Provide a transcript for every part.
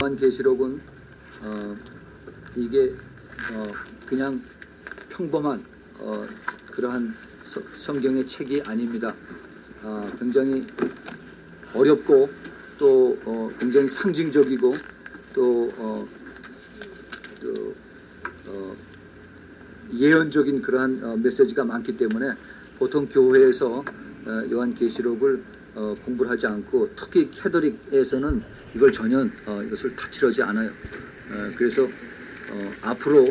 요한계시록은 이게 그냥 평범한 그러한 성경의 책이 아닙니다. 굉장히 어렵고 또 굉장히 상징적이고 또 예언적인 그러한 메시지가 많기 때문에 보통 교회에서 요한계시록을 공부를 하지 않고 특히 캐톨릭에서는 이걸 전혀 이것을 타치하지 않아요. 그래서 앞으로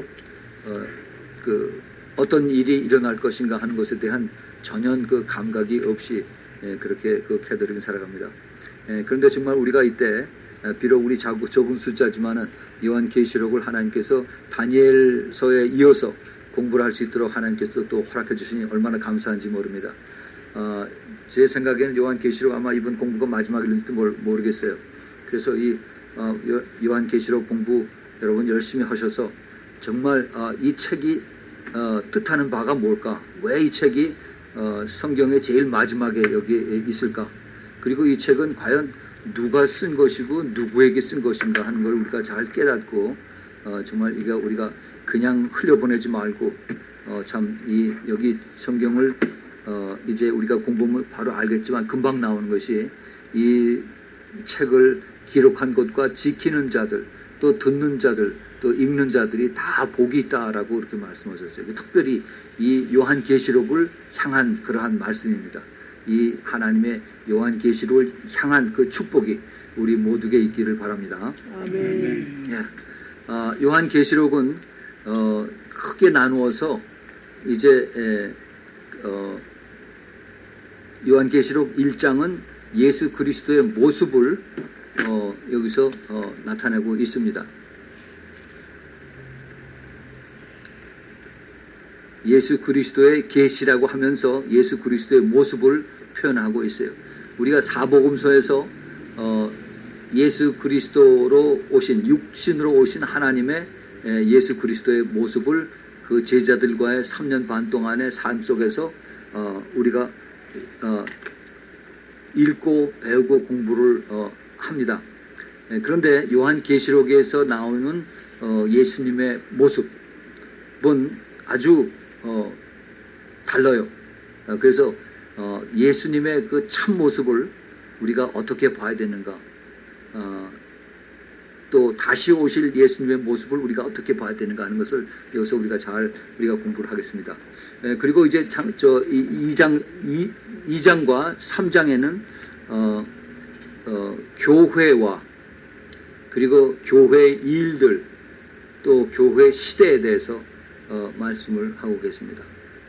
그 어떤 일이 일어날 것인가 하는 것에 대한 전혀 그 감각이 없이 그렇게 그 캐톨릭은 살아갑니다. 그런데 정말 우리가 이때 비록 우리 적은 숫자지만은 요한계시록을 하나님께서 다니엘서에 이어서 공부를 할 수 있도록 하나님께서 또 허락해 주시니 얼마나 감사한지 모릅니다. 제 생각에는 요한계시록 아마 이번 공부가 마지막일지도 모르겠어요. 그래서 이 요한계시록 공부 여러분 열심히 하셔서 정말 이 책이 뜻하는 바가 뭘까? 왜 이 책이 성경의 제일 마지막에 여기 있을까? 그리고 이 책은 과연 누가 쓴 것이고 누구에게 쓴 것인가 하는 걸 우리가 잘 깨닫고 정말 이거 우리가 그냥 흘려보내지 말고 참 여기 성경을 이제 우리가 공부하면 바로 알겠지만 금방 나오는 것이 이 책을 기록한 것과 지키는 자들 또 듣는 자들 또 읽는 자들이 다 복이 있다라고 그렇게 말씀하셨어요. 특별히 이 요한계시록을 향한 그러한 말씀입니다. 이 하나님의 요한계시록을 향한 그 축복이 우리 모두에게 있기를 바랍니다. 아멘. 요한계시록은 크게 나누어서 이제 요한계시록 1장은 예수 그리스도의 모습을 여기서 나타내고 있습니다. 예수 그리스도의 계시라고 하면서 예수 그리스도의 모습을 표현하고 있어요. 우리가 사복음서에서 예수 그리스도로 오신 육신으로 오신 하나님의 예수 그리스도의 모습을 그 제자들과의 3년 반 동안의 삶 속에서 우리가 읽고 배우고 공부를 합니다. 그런데 요한계시록에서 나오는 예수님의 모습은 아주 달라요. 그래서 예수님의 그 참 모습을 우리가 어떻게 봐야 되는가, 또 다시 오실 예수님의 모습을 우리가 어떻게 봐야 되는가 하는 것을 여기서 우리가 우리가 공부를 하겠습니다. 그리고 이제 2장과 3장에는 교회와 그리고 교회의 일들 또 교회 시대에 대해서 말씀을 하고 계십니다.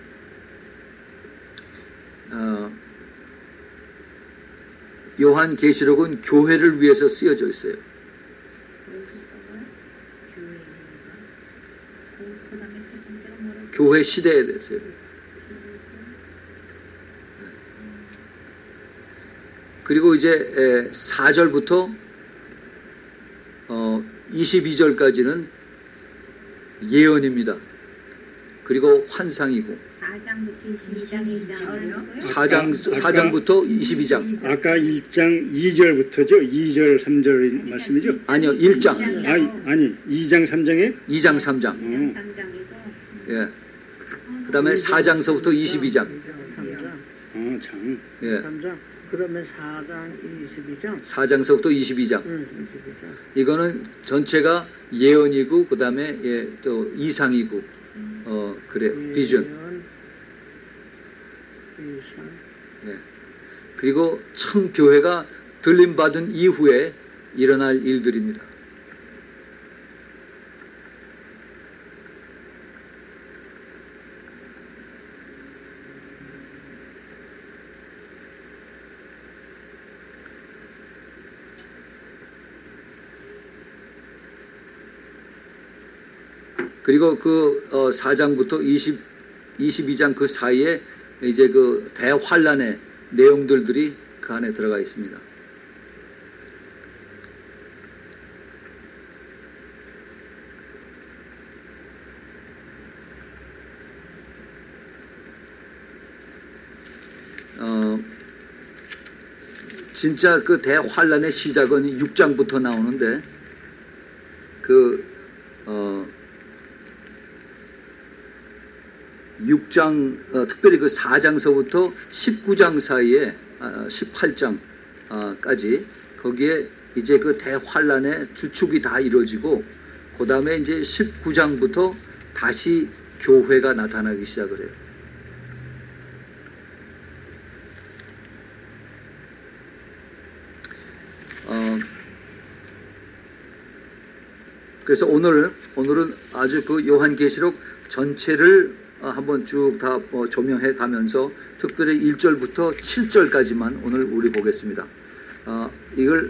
요한계시록은 교회를 위해서 쓰여져 있어요. 교회 시대에 대해서요. 그리고 이제 4절부터 22절까지는 예언입니다. 그리고 환상이고 4장부터 22장. 아까 1장 2절부터죠? 2절 3절 말씀이죠? 아니요, 1장. 아니 2장 3장에? 2장 3장. 예. 그다음에 4장서부터 22장. 장. 예. 3장. 그러면 4장 22장. 4장서부터 22장. 22장. 이거는 전체가 예언이고 그다음에 또 이상이고 그래요. 비전. 예. 그리고 참 교회가 들림 받은 이후에 일어날 일들입니다. 그리고 그 4장부터 22장 그 사이에 이제 그 대환란의 내용들이 그 안에 들어가 있습니다. 진짜 그 대환란의 시작은 6장부터 나오는데 6장 특별히 그 4장서부터 19장 사이에 18장까지 거기에 이제 그 대환란의 주축이 다 이루어지고 그 다음에 이제 19장부터 다시 교회가 나타나기 시작을 해요. 그래서 오늘은 아주 그 요한계시록 전체를 한번 쭉 다 조명해 가면서 특별히 1절부터 7절까지만 오늘 우리 보겠습니다. 이걸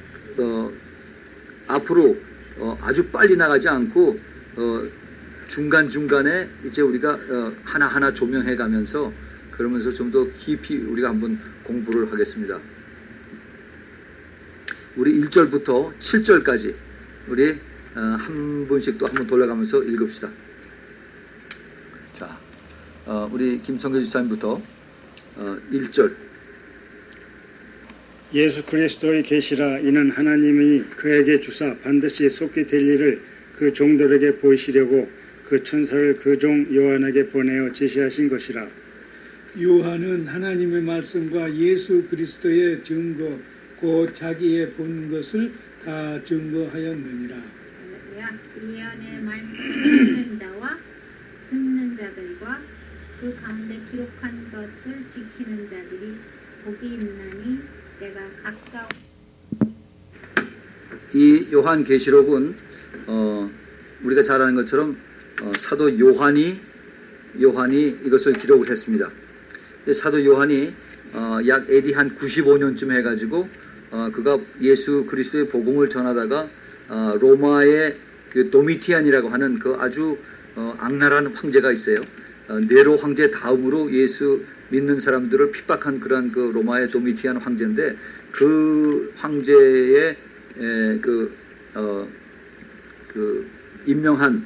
앞으로 아주 빨리 나가지 않고 중간중간에 이제 우리가 하나하나 조명해 가면서 그러면서 좀 더 깊이 우리가 한번 공부를 하겠습니다. 우리 1절부터 7절까지 우리 한 분씩 또 한번 돌아가면서 읽읍시다. 자, 우리 김성규 지사님부터 1절. 예수 그리스도의 계시라. 이는 하나님이 그에게 주사 반드시 속히 될 일을 그 종들에게 보이시려고 그 천사를 그 종 요한에게 보내어 지시하신 것이라. 요한은 하나님의 말씀과 예수 그리스도의 증거 곧 자기의 본 것을 다 증거하였느니라. 예언의 말씀을 읽는 자와 듣는 자들과 그 가운데 기록한 것을 지키는 자들이 복이 있나니 내가 가까워. 이 요한계시록은 우리가 잘 아는 것처럼 사도 요한이 이것을 기록을 했습니다. 사도 요한이 약 AD 한 95년쯤 해가지고 그가 예수 그리스도의 복음을 전하다가 로마의 그 도미티안이라고 하는 그 아주 악랄한 황제가 있어요. 네로 황제 다음으로 예수 믿는 사람들을 핍박한 그런 그 로마의 도미티안 황제인데 그 황제의 그 임명한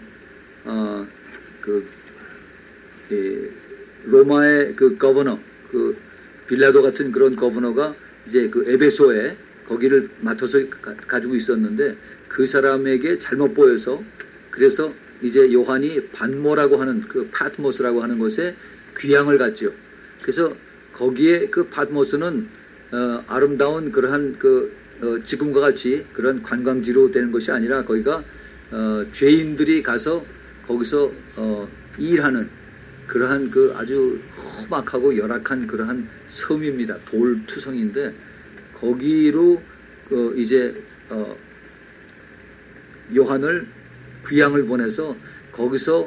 로마의 그 거버너, 그 빌라도 같은 그런 거버너가 이제 그 에베소에 거기를 맡아서 가지고 있었는데 그 사람에게 잘못 보여서 그래서 이제 요한이 반모라고 하는 그 파트모스라고 하는 곳에 귀향을 갔죠. 그래서 거기에 그 파트모스는 아름다운 그러한 지금과 같이 그런 관광지로 되는 것이 아니라 거기가 죄인들이 가서 거기서 일하는 그러한 그 아주 험악하고 열악한 그러한 섬입니다. 돌투성인데 거기로 이제 요한을 귀향을 보내서 거기서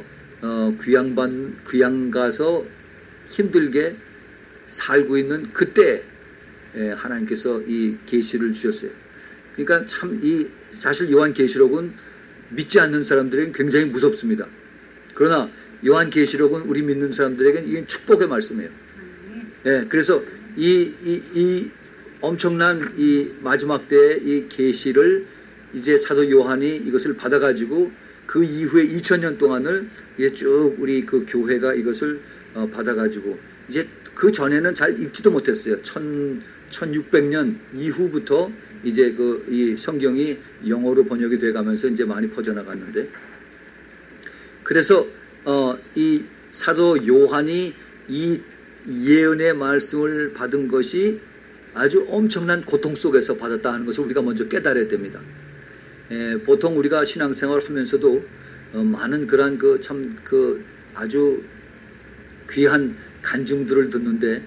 귀향 가서 힘들게 살고 있는 그때 하나님께서 이 계시를 주셨어요. 그러니까 참 사실 요한계시록은 믿지 않는 사람들에게는 굉장히 무섭습니다. 그러나 요한계시록은 우리 믿는 사람들에게는 이게 축복의 말씀이에요. 그래서 이 엄청난 이 마지막 때의 이 계시를 이제 사도 요한이 이것을 받아가지고 그 이후에 2000년 동안을 이제 쭉 우리 그 교회가 이것을 받아가지고 이제 그 전에는 잘 읽지도 못했어요. 1600년 이후부터 이제 이 성경이 영어로 번역이 돼가면서 이제 많이 퍼져나갔는데 그래서 이 사도 요한이 이 예언의 말씀을 받은 것이 아주 엄청난 고통 속에서 받았다 하는 것을 우리가 먼저 깨달아야 됩니다. 보통 우리가 신앙생활 하면서도 많은 그러한 아주 귀한 간증들을 듣는데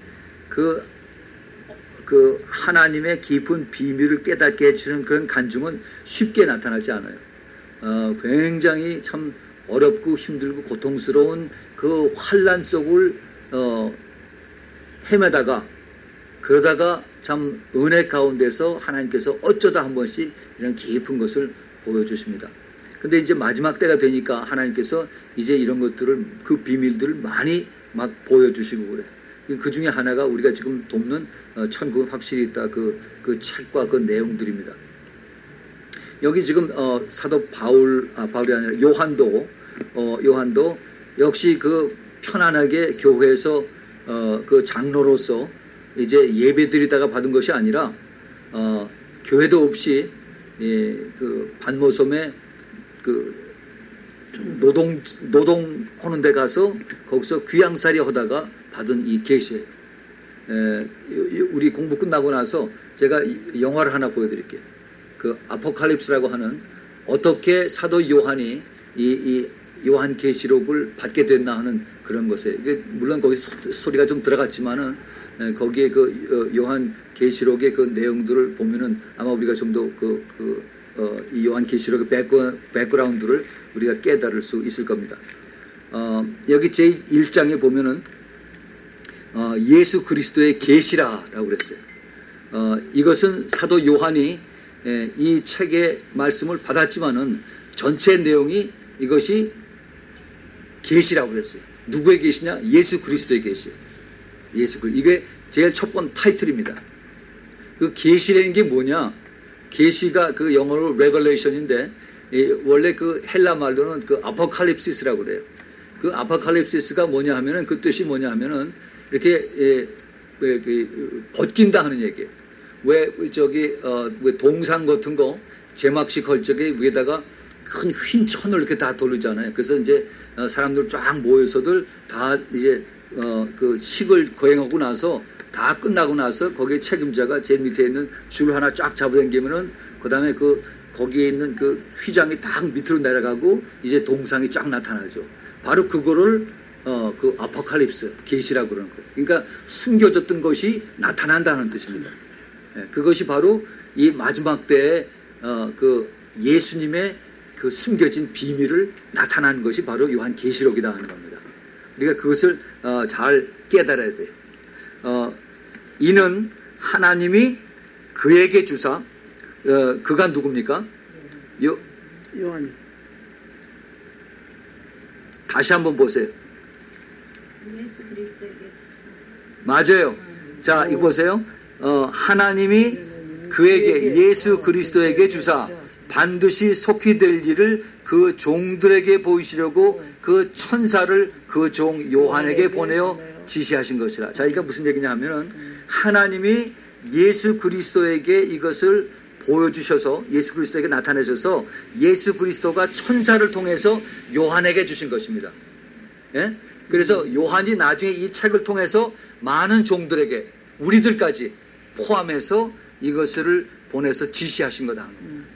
그 하나님의 깊은 비밀을 깨닫게 해주는 그런 간증은 쉽게 나타나지 않아요. 굉장히 참 어렵고 힘들고 고통스러운 그 환난 속을 헤매다가 그러다가 참 은혜 가운데서 하나님께서 어쩌다 한 번씩 이런 깊은 것을 보여주십니다. 근데 이제 마지막 때가 되니까 하나님께서 이제 이런 것들을 그 비밀들을 많이 막 보여주시고 그래. 그 중에 하나가 우리가 지금 돕는 천국은 확실히 있다 그 책과 그 내용들입니다. 여기 지금 사도 바울이 아니라 요한도 역시 그 편안하게 교회에서 그 장로로서 이제 예배드리다가 받은 것이 아니라 교회도 없이 그 반모섬에 노동하는 데 가서 거기서 귀양살이 하다가 받은 이 계시예요. 우리 공부 끝나고 나서 제가 영화를 하나 보여드릴게요. 그 아포칼립스라고 하는 어떻게 사도 요한이 이 요한 계시록을 받게 됐나 하는 그런 것에, 이게 물론 거기 스토리가 좀 들어갔지만은 거기에 그 요한 계시록의 그 내용들을 보면은 아마 우리가 좀 더 이 요한 계시록의 백그라운드를 우리가 깨달을 수 있을 겁니다. 여기 제1장에 보면은 예수 그리스도의 계시라라고 그랬어요. 이것은 사도 요한이 이 책의 말씀을 받았지만은 전체 내용이 이것이 계시라고 그랬어요. 누구의 계시냐? 예수 그리스도의 계시. 이게 제일 첫 번째 타이틀입니다. 그 계시라는 게 뭐냐? 계시가 그 영어로 revelation인데 원래 그 헬라 말로는 그 아포칼립시스라고 그래요. 그 아포칼립시스가 뭐냐 하면은 그 뜻이 뭐냐 하면은 이렇게 벗긴다 하는 얘기예요. 왜 동상 같은 거 제막식 할 적에 위에다가 큰 흰 천을 이렇게 다 돌리잖아요. 그래서 이제 사람들 쫙 모여서들 다 이제 그 식을 거행하고 나서 다 끝나고 나서 거기에 책임자가 제일 밑에 있는 줄 하나 쫙 잡아당기면은 그 다음에 거기에 있는 그 휘장이 딱 밑으로 내려가고 이제 동상이 쫙 나타나죠. 바로 그거를 그 아포칼립스 계시라고 그러는 거예요. 그러니까 숨겨졌던 것이 나타난다는 뜻입니다. 그것이 바로 이 마지막 때에 그 예수님의 그 숨겨진 비밀을 나타나는 것이 바로 요한 계시록이다 하는 겁니다. 우리가 그것을 잘 깨달아야 돼요. 이는 하나님이 그에게 주사, 그가 누굽니까? 요한이. 다시 한번 보세요. 예수 그리스도에게 맞아요. 자, 이거 보세요. 하나님이 그에게 예수 그리스도에게 주사 반드시 속히 될 일을 그 종들에게 보이시려고 그 천사를 그 종 요한에게 보내어 지시하신 것이라. 자, 이게 무슨 얘기냐 하면은 하나님이 예수 그리스도에게 이것을 보여주셔서 예수 그리스도에게 나타내셔서 예수 그리스도가 천사를 통해서 요한에게 주신 것입니다. 예? 그래서 요한이 나중에 이 책을 통해서 많은 종들에게 우리들까지 포함해서 이것을 보내서 지시하신 거다.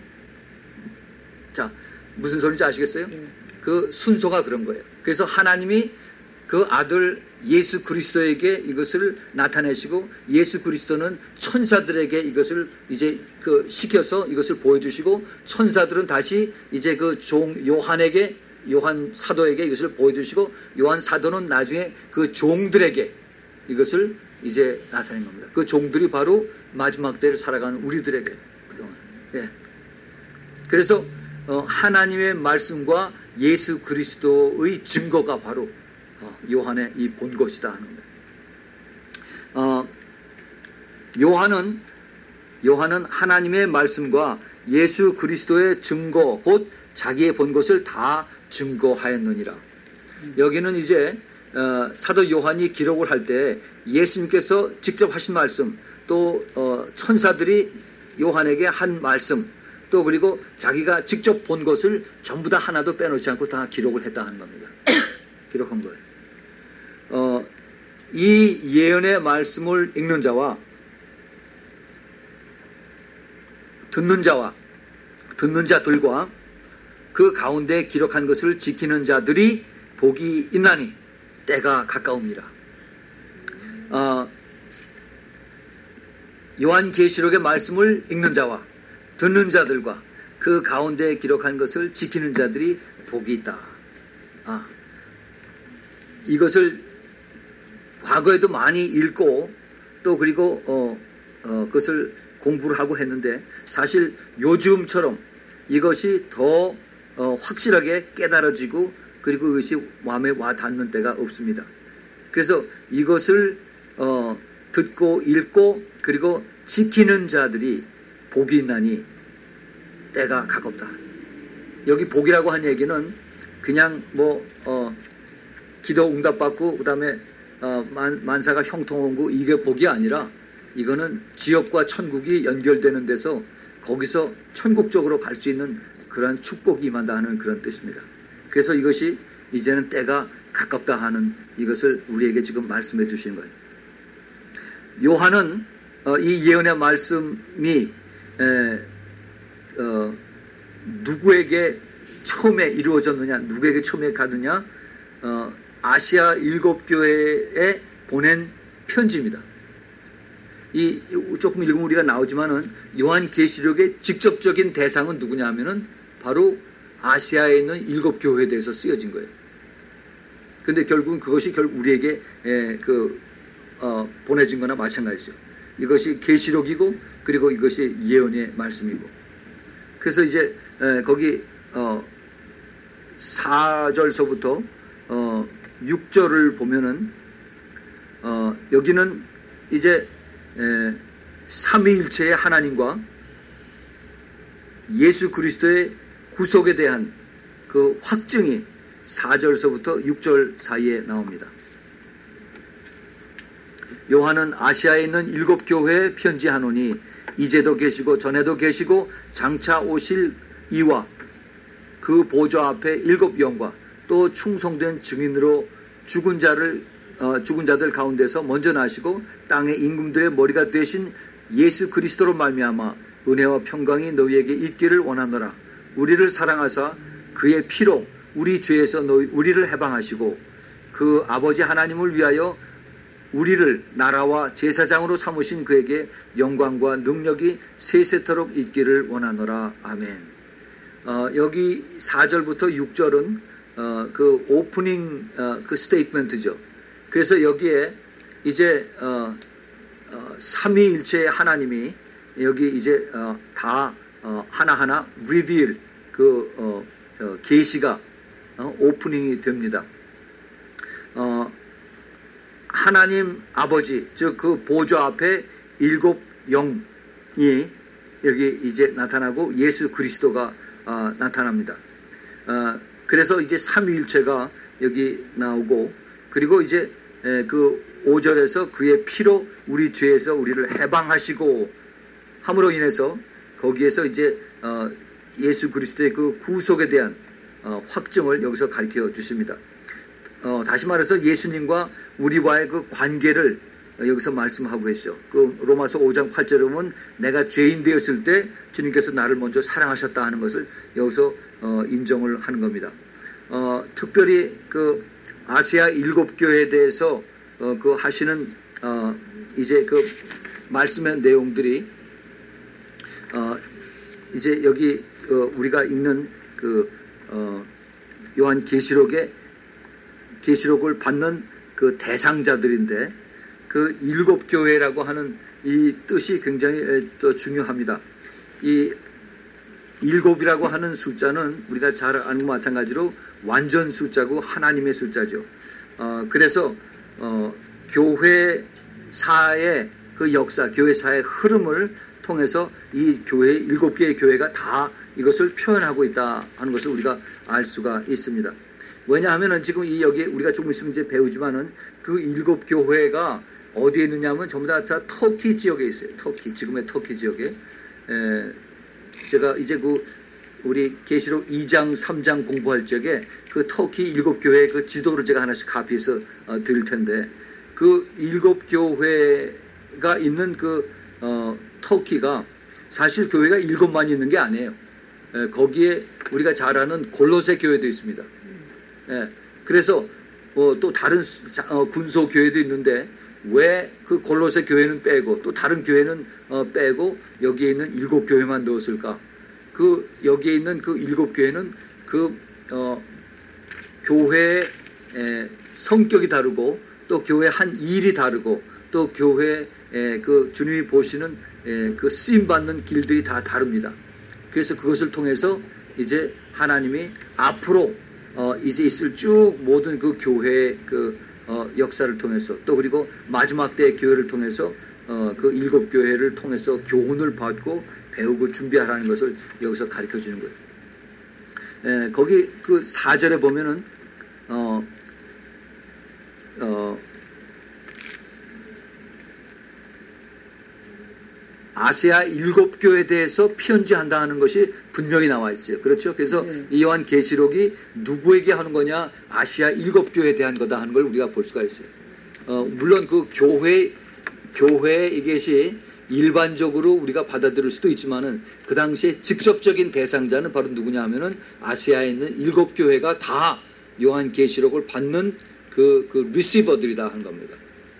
자, 무슨 소리인지 아시겠어요? 그 순서가 그런 거예요. 그래서 하나님이 그 아들 예수 그리스도에게 이것을 나타내시고 예수 그리스도는 천사들에게 이것을 이제 그 시켜서 이것을 보여주시고 천사들은 다시 이제 그 종 요한에게 요한 사도에게 이것을 보여주시고 요한 사도는 나중에 그 종들에게 이것을 이제 나타낸 겁니다. 그 종들이 바로 마지막 때를 살아가는 우리들에게 그동안. 예. 그래서 하나님의 말씀과 예수 그리스도의 증거가 바로 요한의 이 본 것이다 하는 겁니다. 요한은 하나님의 말씀과 예수 그리스도의 증거 곧 자기의 본 것을 다 증거하였느니라. 여기는 이제 사도 요한이 기록을 할 때 예수님께서 직접 하신 말씀 또 천사들이 요한에게 한 말씀 또 그리고 자기가 직접 본 것을 전부 다 하나도 빼놓지 않고 다 기록을 했다 하는 겁니다. 기록한 거예요. 이 예언의 말씀을 읽는 자와 듣는 자들과 그 가운데 기록한 것을 지키는 자들이 복이 있나니 때가 가까웁니다. 요한계시록의 말씀을 읽는 자와 듣는 자들과 그 가운데 기록한 것을 지키는 자들이 복이 있다. 이것을 과거에도 많이 읽고 또 그리고 그것을 공부를 하고 했는데 사실 요즘처럼 이것이 더 확실하게 깨달아지고 그리고 이것이 마음에 와 닿는 때가 없습니다. 그래서 이것을 듣고 읽고 그리고 지키는 자들이 복이 있나니 때가 가깝다. 여기 복이라고 한 얘기는 그냥 기도 응답받고 그 다음에 만사가 형통하고 이게 복이 아니라 이거는 지옥과 천국이 연결되는 데서 거기서 천국 쪽으로 갈 수 있는 그러한 축복이 임한다 하는 그런 뜻입니다. 그래서 이것이 이제는 때가 가깝다 하는 이것을 우리에게 지금 말씀해 주시는 거예요. 요한은 이 예언의 말씀이 누구에게 처음에 이루어졌느냐, 누구에게 처음에 가느냐, 아시아 7교회에 보낸 편지입니다. 이 조금 읽으면 우리가 나오지만은 요한계시록의 직접적인 대상은 누구냐 하면은 바로 아시아에 있는 7교회에 대해서 쓰여진 거예요. 근데 결국은 그것이 우리에게 보내진 거나 마찬가지죠. 이것이 계시록이고 그리고 이것이 예언의 말씀이고. 그래서 이제 거기 4절서부터 6절을 보면은 여기는 이제 삼위일체의 하나님과 예수 그리스도의 구속에 대한 그 확증이 4절서부터 6절 사이에 나옵니다. 요한은 아시아에 있는 7교회에 편지하노니 이제도 계시고 전에도 계시고 장차 오실 이와 그 보좌 앞에 7영과 또 충성된 증인으로 죽은 자들 가운데서 먼저 나시고 땅의 임금들의 머리가 되신 예수 그리스도로 말미암아 은혜와 평강이 너희에게 있기를 원하노라. 우리를 사랑하사 그의 피로 우리 죄에서 우리를 해방하시고 그 아버지 하나님을 위하여 우리를 나라와 제사장으로 삼으신 그에게 영광과 능력이 세세토록 있기를 원하노라. 아멘. 여기 4절부터 6절은 그 오프닝 그 스테이트먼트죠. 그래서 여기에 이제 삼위일체의 하나님이 여기 이제 다 하나하나 리빌 그 계시가 오프닝이 됩니다. 하나님 아버지, 즉 그 보좌 앞에 7영이 여기 이제 나타나고 예수 그리스도가 나타납니다. 그래서 이제 삼위일체가 여기 나오고, 그리고 이제 그 5절에서 그의 피로 우리 죄에서 우리를 해방하시고 함으로 인해서 거기에서 이제 예수 그리스도의 그 구속에 대한 확증을 여기서 가르쳐 주십니다. 다시 말해서 예수님과 우리와의 그 관계를 여기서 말씀하고 계시죠. 그 로마서 5장 8절에 보면 내가 죄인 되었을 때 주님께서 나를 먼저 사랑하셨다 하는 것을 여기서 인정을 하는 겁니다. 특별히 그 아시아 7교회에 대해서 그 하시는 이제 그 말씀의 내용들이 이제 여기 우리가 읽는 그 요한 계시록을 받는 그 대상자들인데, 그 7교회라고 하는 이 뜻이 굉장히 또 중요합니다. 이 7이라고 하는 숫자는 우리가 잘 아는 것과 마찬가지로 완전 숫자고 하나님의 숫자죠. 그래서 교회사의 그 역사, 교회사의 흐름을 통해서 이 교회 7개의 교회가 다 이것을 표현하고 있다 하는 것을 우리가 알 수가 있습니다. 왜냐하면은 지금 여기 우리가 조금 있으면 이제 배우지만은 그 7교회가 어디에 있느냐면 전부 다 터키 지역에 있어요. 터키, 지금의 터키 지역에. 제가 이제 그 우리 계시록 2장 3장 공부할 적에 그 터키 7교회 그 지도를 제가 하나씩 카피해서 드릴 텐데, 그 7교회가 있는 그 터키가 사실 교회가 7만 있는 게 아니에요. 거기에 우리가 잘 아는 골로새 교회도 있습니다. 그래서 또 다른 군소 교회도 있는데 왜 그 골로새 교회는 빼고 또 다른 교회는 빼고 여기에 있는 7교회만 넣었을까? 그 여기에 있는 그 7교회는 그 교회의 성격이 다르고 또 교회 한 일이 다르고 또 교회 그 주님이 보시는 그 쓰임 받는 길들이 다 다릅니다. 그래서 그것을 통해서 이제 하나님이 앞으로 이제 있을 쭉 모든 그 교회의 그 역사를 통해서 또 그리고 마지막 때의 교회를 통해서 그 7교회를 통해서 교훈을 받고 배우고 준비하라는 것을 여기서 가르쳐 주는 거예요. 거기 그 4절에 보면은 아시아 7교회에 대해서 편지한다 하는 것이 분명히 나와 있어요. 그렇죠? 그래서 이 요한계시록이 누구에게 하는 거냐? 아시아 7교회에 대한 거다 하는 걸 우리가 볼 수가 있어요. 물론 그 교회 이것이 일반적으로 우리가 받아들일 수도 있지만은 그 당시에 직접적인 대상자는 바로 누구냐 하면은 아시아에 있는 7교회가 다 요한계시록을 받는 그 리시버들이다 하는 겁니다.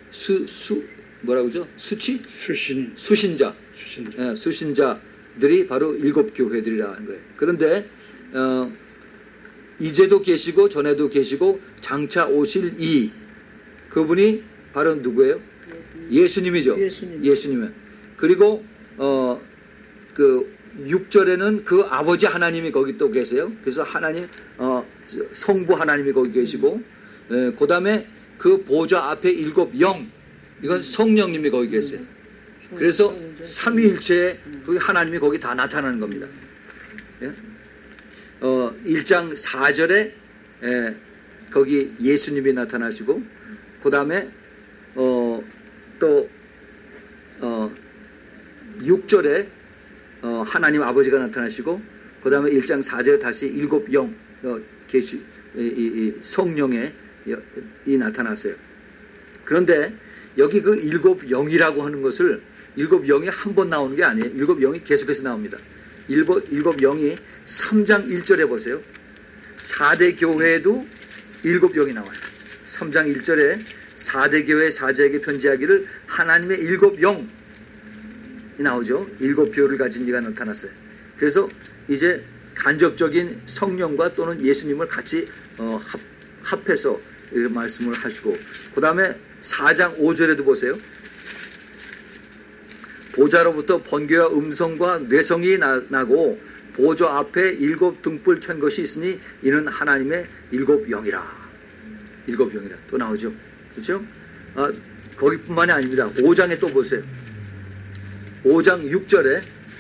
뭐라고죠? 수신자. 예, 수신자들이 바로 7교회들이라 하는 거예요. 그런데 이제도 계시고 전에도 계시고 장차 오실 그분이 바로 누구예요? 예수님이죠. 예수님. 그리고 그 6절에는 그 아버지 하나님이 거기 또 계세요. 그래서 하나님 성부 하나님이 거기 계시고 그 다음에 그 보좌 앞에 7 영, 이건 성령님이 거기 계세요. 그래서 삼위일체의 그 하나님이 거기 다 나타나는 겁니다. 1장 4절에 거기 예수님이 나타나시고 그 다음에 또 6절에 하나님 아버지가 나타나시고 그 다음에 1장 4절에 다시 7 영 성령의 이 나타났어요. 그런데 여기 그 7 영이라고 하는 것을 7 영이 한 번 나오는 게 아니에요. 7 영이 계속해서 나옵니다. 7 영이 3장 1절에 보세요. 4대 교회에도 7 영이 나와요. 3장 1절에 4대 교회 사자에게 편지하기를 하나님의 7 영이 나오죠. 7표를 가진 이가 나타났어요. 그래서 이제 간접적인 성령과 또는 예수님을 같이 합해서 말씀을 하시고 그 다음에 4장 5절에도 보세요. 보좌로부터 번개와 음성과 뇌성이 나고 보좌 앞에 7 등불 켠 것이 있으니 이는 하나님의 7 영이라. 7 영이라 또 나오죠. 그렇죠? 거기뿐만이 아닙니다. 5장에 또 보세요. 5장 6절에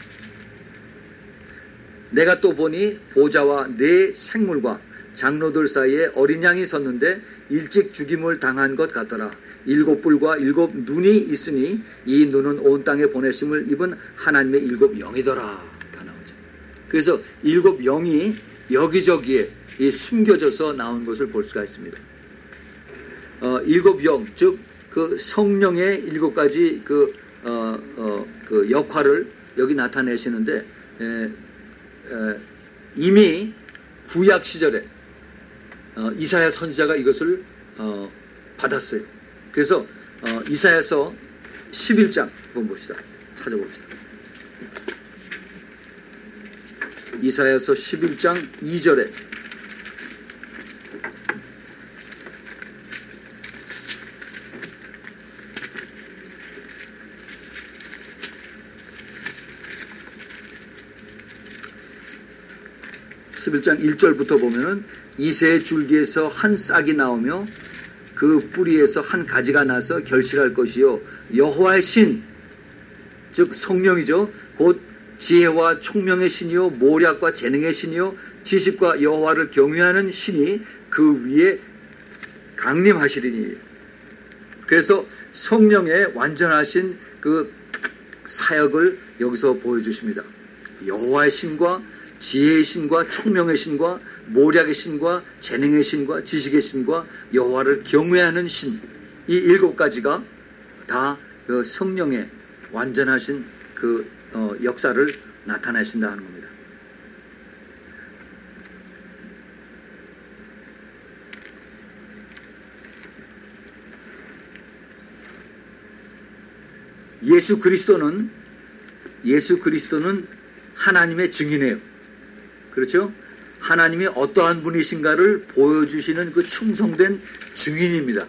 내가 또 보니 보좌와 네 생물과 장로들 사이에 어린 양이 섰는데 일찍 죽임을 당한 것 같더라. 7 뿔과 7 눈이 있으니 이 눈은 온 땅에 보내심을 입은 하나님의 7 영이더라. 다 나오죠. 그래서 7 영이 여기저기에 숨겨져서 나온 것을 볼 수가 있습니다. 7 영, 즉 그 성령의 7가지 그 역할을 여기 나타내시는데 이미 구약 시절에 이사야 선지자가 이것을 받았어요. 그래서 이사야서 11장 한번 봅시다. 찾아봅시다. 이사야서 11장 2절에 (11장) 1절부터 보면은 이새의 줄기에서 한 싹이 나오며 그 뿌리에서 한 가지가 나서 결실할 것이요 여호와의 신, 즉 성령이죠. 곧 지혜와 총명의 신이요 모략과 재능의 신이요 지식과 여호와를 경외하는 신이 그 위에 강림하시리니. 그래서 성령의 완전하신 그 사역을 여기서 보여주십니다. 여호와의 신과 지혜의 신과 총명의 신과 모략의 신과 재능의 신과 지식의 신과 여호와를 경외하는 신, 이 7가지가 다 그 성령의 완전하신 그 역사를 나타내신다 하는 겁니다. 예수 그리스도는 하나님의 증인이에요. 그렇죠? 하나님이 어떠한 분이신가를 보여주시는 그 충성된 증인입니다.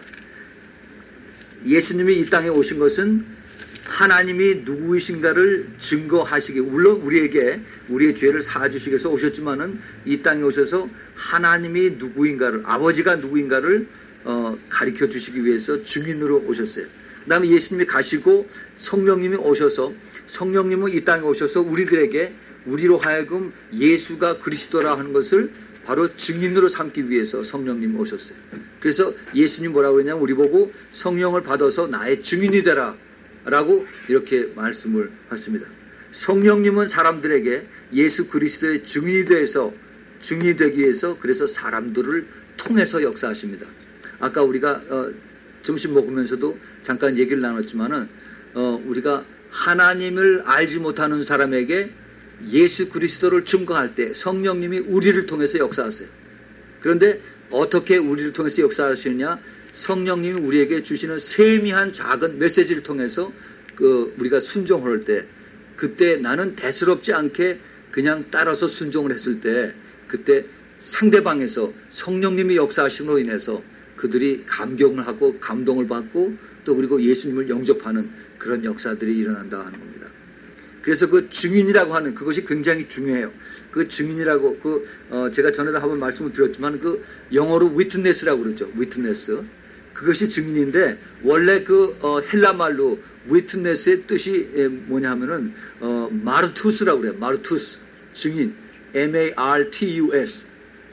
예수님이 이 땅에 오신 것은 하나님이 누구이신가를 증거하시기, 물론 우리에게 우리의 죄를 사주시기 위해서 오셨지만은 이 땅에 오셔서 하나님이 누구인가를, 아버지가 누구인가를 가르쳐 주시기 위해서 증인으로 오셨어요. 그 다음에 예수님이 가시고 성령님이 오셔서, 성령님은 이 땅에 오셔서 우리로 하여금 예수가 그리스도라 하는 것을 바로 증인으로 삼기 위해서 성령님이 오셨어요. 그래서 예수님 뭐라고 했냐면 우리 보고 성령을 받아서 나의 증인이 되라. 라고 이렇게 말씀을 하십니다. 성령님은 사람들에게 예수 그리스도의 증인이 되기 위해서 그래서 사람들을 통해서 역사하십니다. 아까 우리가 점심 먹으면서도 잠깐 얘기를 나눴지만은 우리가 하나님을 알지 못하는 사람에게 예수 그리스도를 증거할 때 성령님이 우리를 통해서 역사하세요. 그런데 어떻게 우리를 통해서 역사하시느냐? 성령님이 우리에게 주시는 세미한 작은 메시지를 통해서 우리가 순종할 때, 그때 나는 대수롭지 않게 그냥 따라서 순종을 했을 때, 그때 상대방에서 성령님이 역사하심으로 인해서 그들이 감격을 하고 감동을 받고 또 그리고 예수님을 영접하는 그런 역사들이 일어난다 하는 겁니다. 그래서 그 증인이라고 하는 그것이 굉장히 중요해요. 그 증인이라고 제가 전에도 한번 말씀을 드렸지만 그 영어로 witness라고 그러죠. witness. 그것이 증인인데 원래 헬라 말로 witness의 뜻이 뭐냐 하면은 마르투스라고 그래요. 마르투스. 증인. M-A-R-T-U-S.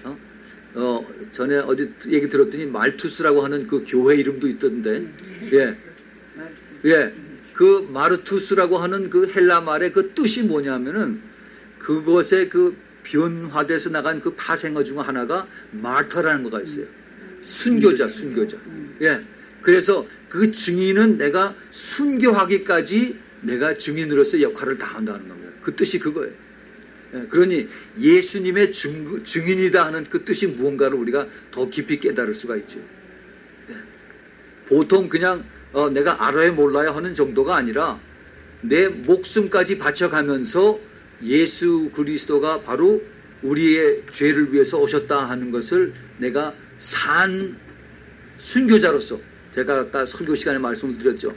전에 어디 얘기 들었더니 말투스라고 하는 그 교회 이름도 있던데. 예. 그 마르투스라고 하는 그 헬라 말의 그 뜻이 뭐냐면은 그것에 그 변화돼서 나간 그 파생어 중 하나가 마르타라는 거가 있어요. 순교자. 예. 그래서 그 증인은 내가 순교하기까지 내가 증인으로서 역할을 다한다는 겁니다. 그 뜻이 그거예요. 예. 그러니 예수님의 증인이다 하는 그 뜻이 무언가를 우리가 더 깊이 깨달을 수가 있죠. 예. 보통 그냥 내가 알아야 몰라야 하는 정도가 아니라 내 목숨까지 바쳐가면서 예수 그리스도가 바로 우리의 죄를 위해서 오셨다 하는 것을 내가 산 순교자로서, 제가 아까 설교 시간에 말씀을 드렸죠.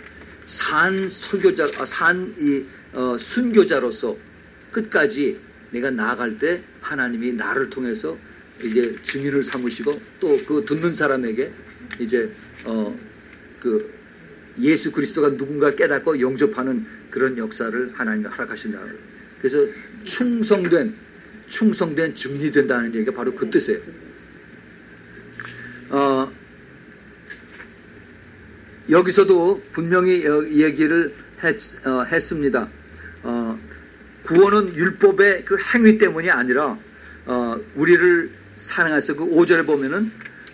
순교자로서 끝까지 내가 나아갈 때 하나님이 나를 통해서 이제 증인을 삼으시고 또 그 듣는 사람에게 이제 예수 그리스도가 누군가 깨닫고 영접하는 그런 역사를 하나님이 허락하신다. 그래서 충성된 증인이 된다는 얘기가 바로 그 뜻이에요. 여기서도 분명히 얘기를 했습니다. 구원은 율법의 그 행위 때문이 아니라 우리를 사랑해서 그 5절에 보면은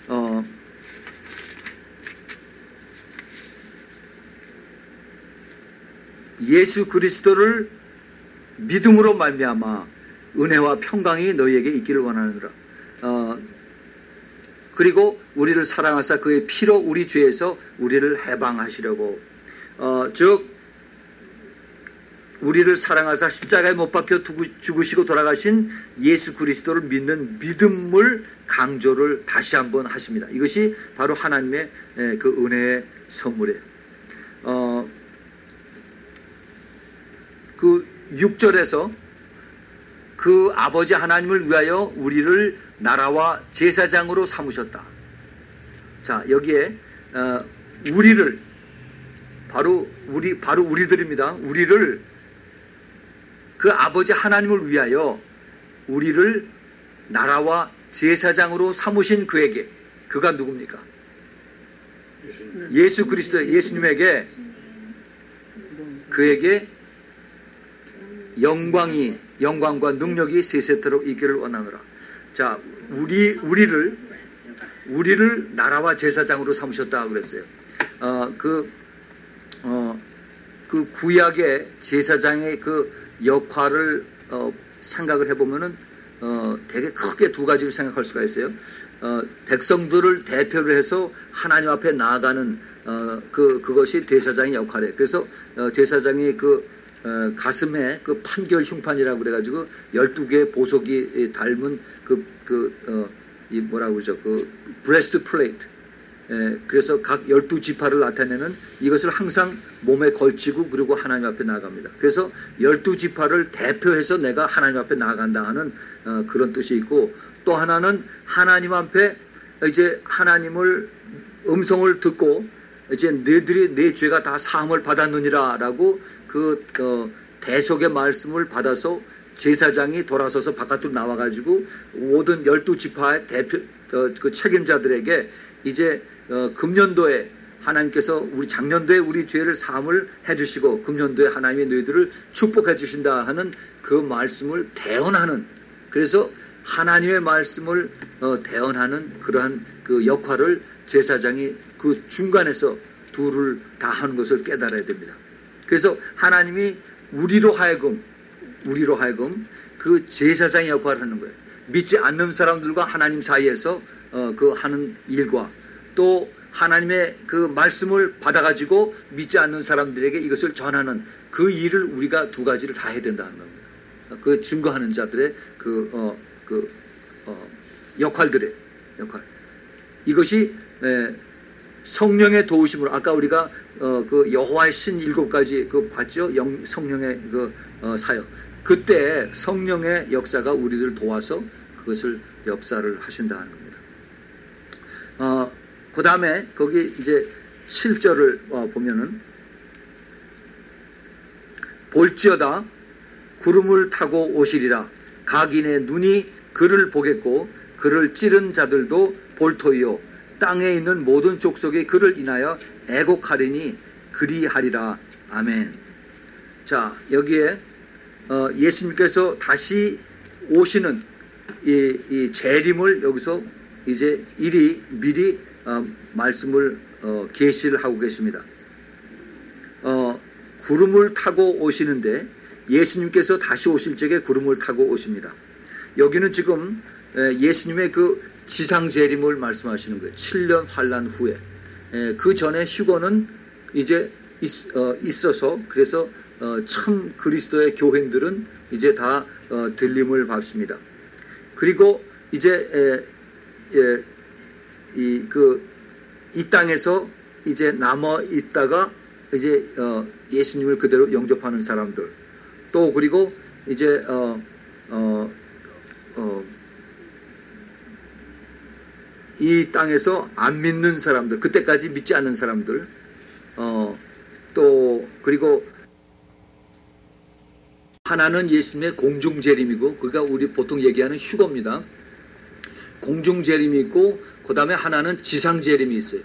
예수 그리스도를 믿음으로 말미암아 은혜와 평강이 너희에게 있기를 원하느니라. 그리고 우리를 사랑하사 그의 피로 우리 죄에서 우리를 해방하시려고, 즉 우리를 사랑하사 십자가에 못 박혀 죽으시고 돌아가신 예수 그리스도를 믿는 믿음을 강조를 다시 한번 하십니다. 이것이 바로 하나님의 그 은혜의 선물이에요. 그 6절에서 그 아버지 하나님을 위하여 우리를 나라와 제사장으로 삼으셨다. 자, 여기에 우리를 바로 우리들입니다. 우리를 그 아버지 하나님을 위하여 우리를 나라와 제사장으로 삼으신 그에게, 그가 누굽니까? 예수 그리스도, 예수님에게, 그에게 영광과 능력이 세세토록 있기를 원하노라. 자, 우리를 나라와 제사장으로 삼으셨다 그랬어요. 그 구약의 제사장의 그 역할을 생각을 해보면은 되게 크게 두 가지로 생각할 수가 있어요. 백성들을 대표로 해서 하나님 앞에 나아가는 그것이 제사장의 역할이에요. 그래서 제사장이 가슴에 그 판결 흉판이라고 그래가지고 12개의 보석이 닮은 이 뭐라고 그러죠? 브레스트 플레이트. 그래서 각 12지파를 나타내는 이것을 항상 몸에 걸치고 그리고 하나님 앞에 나아갑니다. 그래서 12지파를 대표해서 내가 하나님 앞에 나아간다 하는 그런 뜻이 있고, 또 하나는 하나님 앞에 이제 하나님을 음성을 듣고 이제 너희들이 내 죄가 다 사함을 받았느니라 라고 대속의 말씀을 받아서 제사장이 돌아서서 바깥으로 나와가지고 모든 12지파의 대표 그 책임자들에게 이제 금년도에 하나님께서 우리 작년도에 우리 죄를 사함을 해주시고 금년도에 하나님의 너희들을 축복해 주신다 하는 그 말씀을 대언하는, 그래서 하나님의 말씀을 대언하는 그러한 그 역할을 제사장이 그 중간에서 둘을 다 하는 것을 깨달아야 됩니다. 그래서 하나님이 우리로 하여금 그 제사장의 역할을 하는 거예요. 믿지 않는 사람들과 하나님 사이에서 그 하는 일과 또 하나님의 그 말씀을 받아가지고 믿지 않는 사람들에게 이것을 전하는 그 일을 우리가 두 가지를 다 해야 된다는 겁니다. 그 증거하는 자들의 역할들의 역할. 이것이 성령의 도우심으로, 아까 우리가 그 여호와의 신 7가지 그 봤죠? 성령의 그 사역. 그때 성령의 역사가 우리를 도와서 그것을 역사를 하신다는 겁니다. 그 다음에 거기 이제 7절을 보면은 볼지어다 구름을 타고 오시리라. 각인의 눈이 그를 보겠고 그를 찌른 자들도 볼터이요 땅에 있는 모든 족속이 그를 인하여 애곡하리니 그리하리라. 아멘. 자, 여기에 예수님께서 다시 오시는 이 재림을 여기서 이제 미리 말씀을 계시를 하고 계십니다. 구름을 타고 오시는데 예수님께서 다시 오실 적에 구름을 타고 오십니다. 여기는 지금 예수님의 그 지상 재림을 말씀하시는 거예요. 7년 환란 후에. 그 전에 휴거는 이제 있어서 그래서 참 그리스도의 교회인들은 이제 다 들림을 받습니다. 그리고 이제 이 땅에서 이제 남아 있다가 이제 예수님을 그대로 영접하는 사람들, 또 그리고 이제 이 땅에서 안 믿는 사람들, 그때까지 믿지 않는 사람들, 또 그리고 하나는 예수님의 공중재림이고, 그러니까 우리 보통 얘기하는 휴거입니다. 공중재림이 있고 그 다음에 하나는 지상재림이 있어요.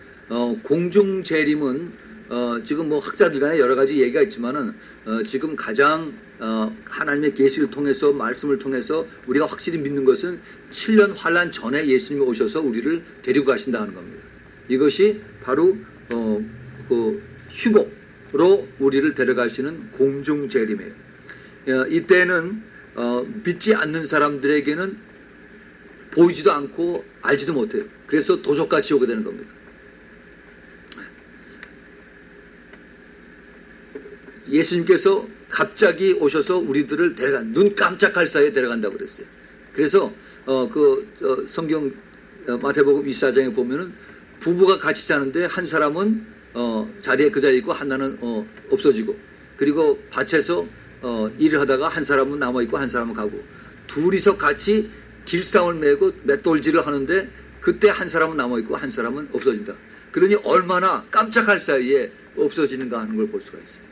공중재림은 지금 뭐 학자들 간에 여러 가지 얘기가 있지만은 지금 가장 하나님의 계시를 통해서 말씀을 통해서 우리가 확실히 믿는 것은 7년 환란 전에 예수님이 오셔서 우리를 데리고 가신다 하는 겁니다. 이것이 바로 그 휴거로 우리를 데려가시는 공중재림이에요. 이때는 믿지 않는 사람들에게는 보이지도 않고 알지도 못해요. 그래서 도적같이 오게 되는 겁니다. 예수님께서 갑자기 오셔서 우리들을 눈 깜짝할 사이에 데려간다고 그랬어요. 그래서 성경 마태복음 24장에 보면은 부부가 같이 자는데 한 사람은 자리에 그 자리에 있고 하나는 없어지고, 그리고 밭에서 일을 하다가 한 사람은 남아 있고 한 사람은 가고, 둘이서 같이 길상을 메고 맷돌질을 하는데 그때 한 사람은 남아 있고 한 사람은 없어진다. 그러니 얼마나 깜짝할 사이에 없어지는가 하는 걸 볼 수가 있어요.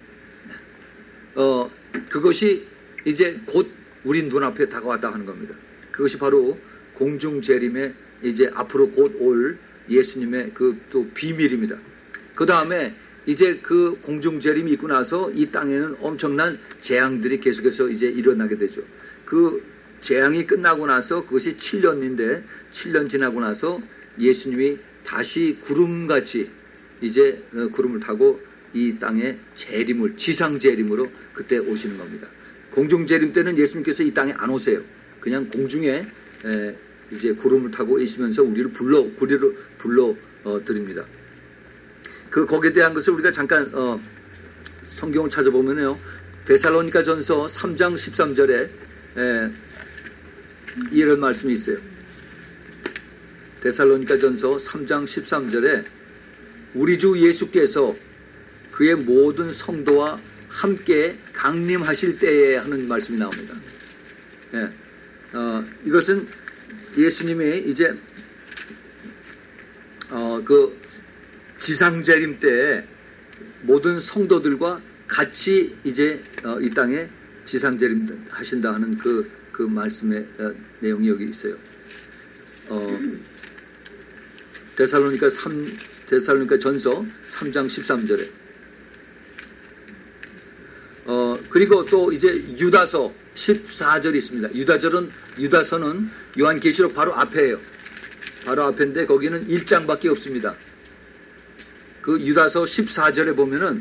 그것이 이제 곧 우리 눈앞에 다가왔다 하는 겁니다. 그것이 바로 공중재림의 이제 앞으로 곧 올 예수님의 그 또 비밀입니다. 그 다음에 이제 그 공중재림이 있고 나서 이 땅에는 엄청난 재앙들이 계속해서 이제 일어나게 되죠. 그 재앙이 끝나고 나서 그것이 7년인데 7년 지나고 나서 예수님이 다시 구름같이 이제 구름을 타고 이 땅에 재림을, 지상 재림으로 그때 오시는 겁니다. 공중 재림 때는 예수님께서 이 땅에 안 오세요. 그냥 공중에 이제 구름을 타고 계시면서 우리를 불러 드립니다. 거기에 대한 것을 우리가 잠깐 성경을 찾아보면요, 데살로니가전서 3장 13절에 이런 말씀이 있어요. 데살로니가전서 3장 13절에 우리 주 예수께서 그의 모든 성도와 함께 강림하실 때에 하는 말씀이 나옵니다. 이것은 예수님이 이제 그 지상재림 때에 모든 성도들과 같이 이제 이 땅에 지상재림 하신다 하는 그 말씀의 내용이 여기 있어요. 데살로니가 데살로니가 전서 3장 13절에. 그리고 또 이제 유다서 14절이 있습니다. 유다서는 요한계시록 바로 앞에예요. 바로 앞인데 거기는 1장밖에 없습니다. 그 유다서 14절에 보면은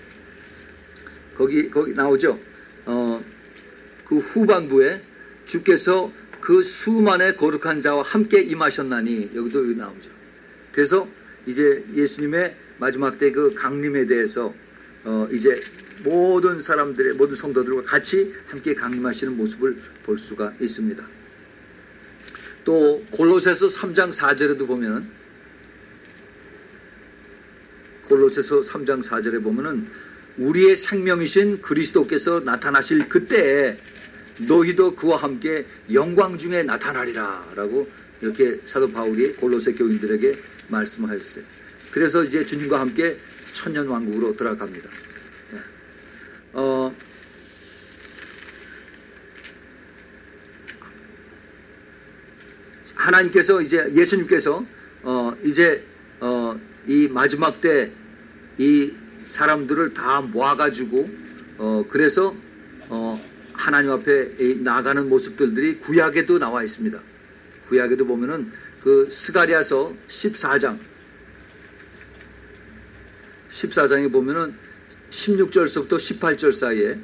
거기 나오죠. 그 후반부에 주께서 그 수만의 거룩한 자와 함께 임하셨나니 여기도 나오죠. 그래서 이제 예수님의 마지막 때 그 강림에 대해서 이제 모든 사람들의 모든 성도들과 같이 함께 강림하시는 모습을 볼 수가 있습니다. 또 골로새서 3장 4절에도 보면 골로새서 3장 4절에 보면은 우리의 생명이신 그리스도께서 나타나실 그때에 너희도 그와 함께 영광 중에 나타나리라 라고 이렇게 사도 바울이 골로새 교인들에게 말씀하셨어요. 그래서 이제 주님과 함께 천년왕국으로 들어갑니다. 하나님께서 이제 예수님께서 이제 이 마지막 때 이 사람들을 다 모아가지고 그래서 하나님 앞에 나가는 모습들이 구약에도 나와 있습니다. 구약에도 보면은 그 스가랴서 14장에 보면은 16절서부터 18절 사이에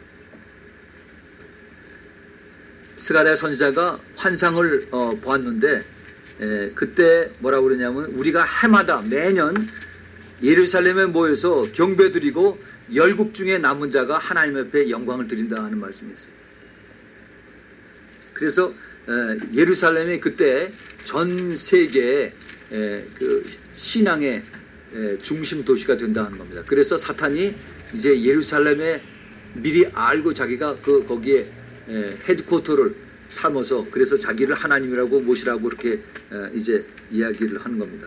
스가랴 선지자가 환상을 보았는데 그때 뭐라고 그러냐면 우리가 해마다 매년 예루살렘에 모여서 경배드리고 열국 중에 남은 자가 하나님 앞에 영광을 드린다 하는 말씀이 있어요. 그래서 예루살렘이 그때 전 세계의 그 신앙의 중심 도시가 된다 하는 겁니다. 그래서 사탄이 이제 예루살렘에 미리 알고 자기가 거기에 헤드쿼터를 삼아서 그래서 자기를 하나님이라고 모시라고 그렇게 이제 이야기를 하는 겁니다.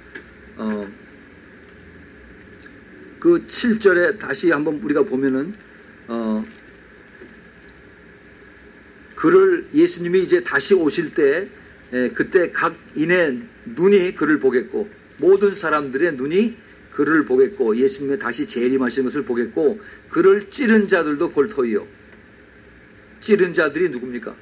그 7절에 다시 한번 우리가 보면은 그를 예수님이 이제 다시 오실 때 그때 각 인의 눈이 그를 보겠고 모든 사람들의 눈이 그를 보겠고 예수님의 다시 재림하시는 것을 보겠고 그를 찌른 자들도 골토이요. 찌른 자들이 누굽니까?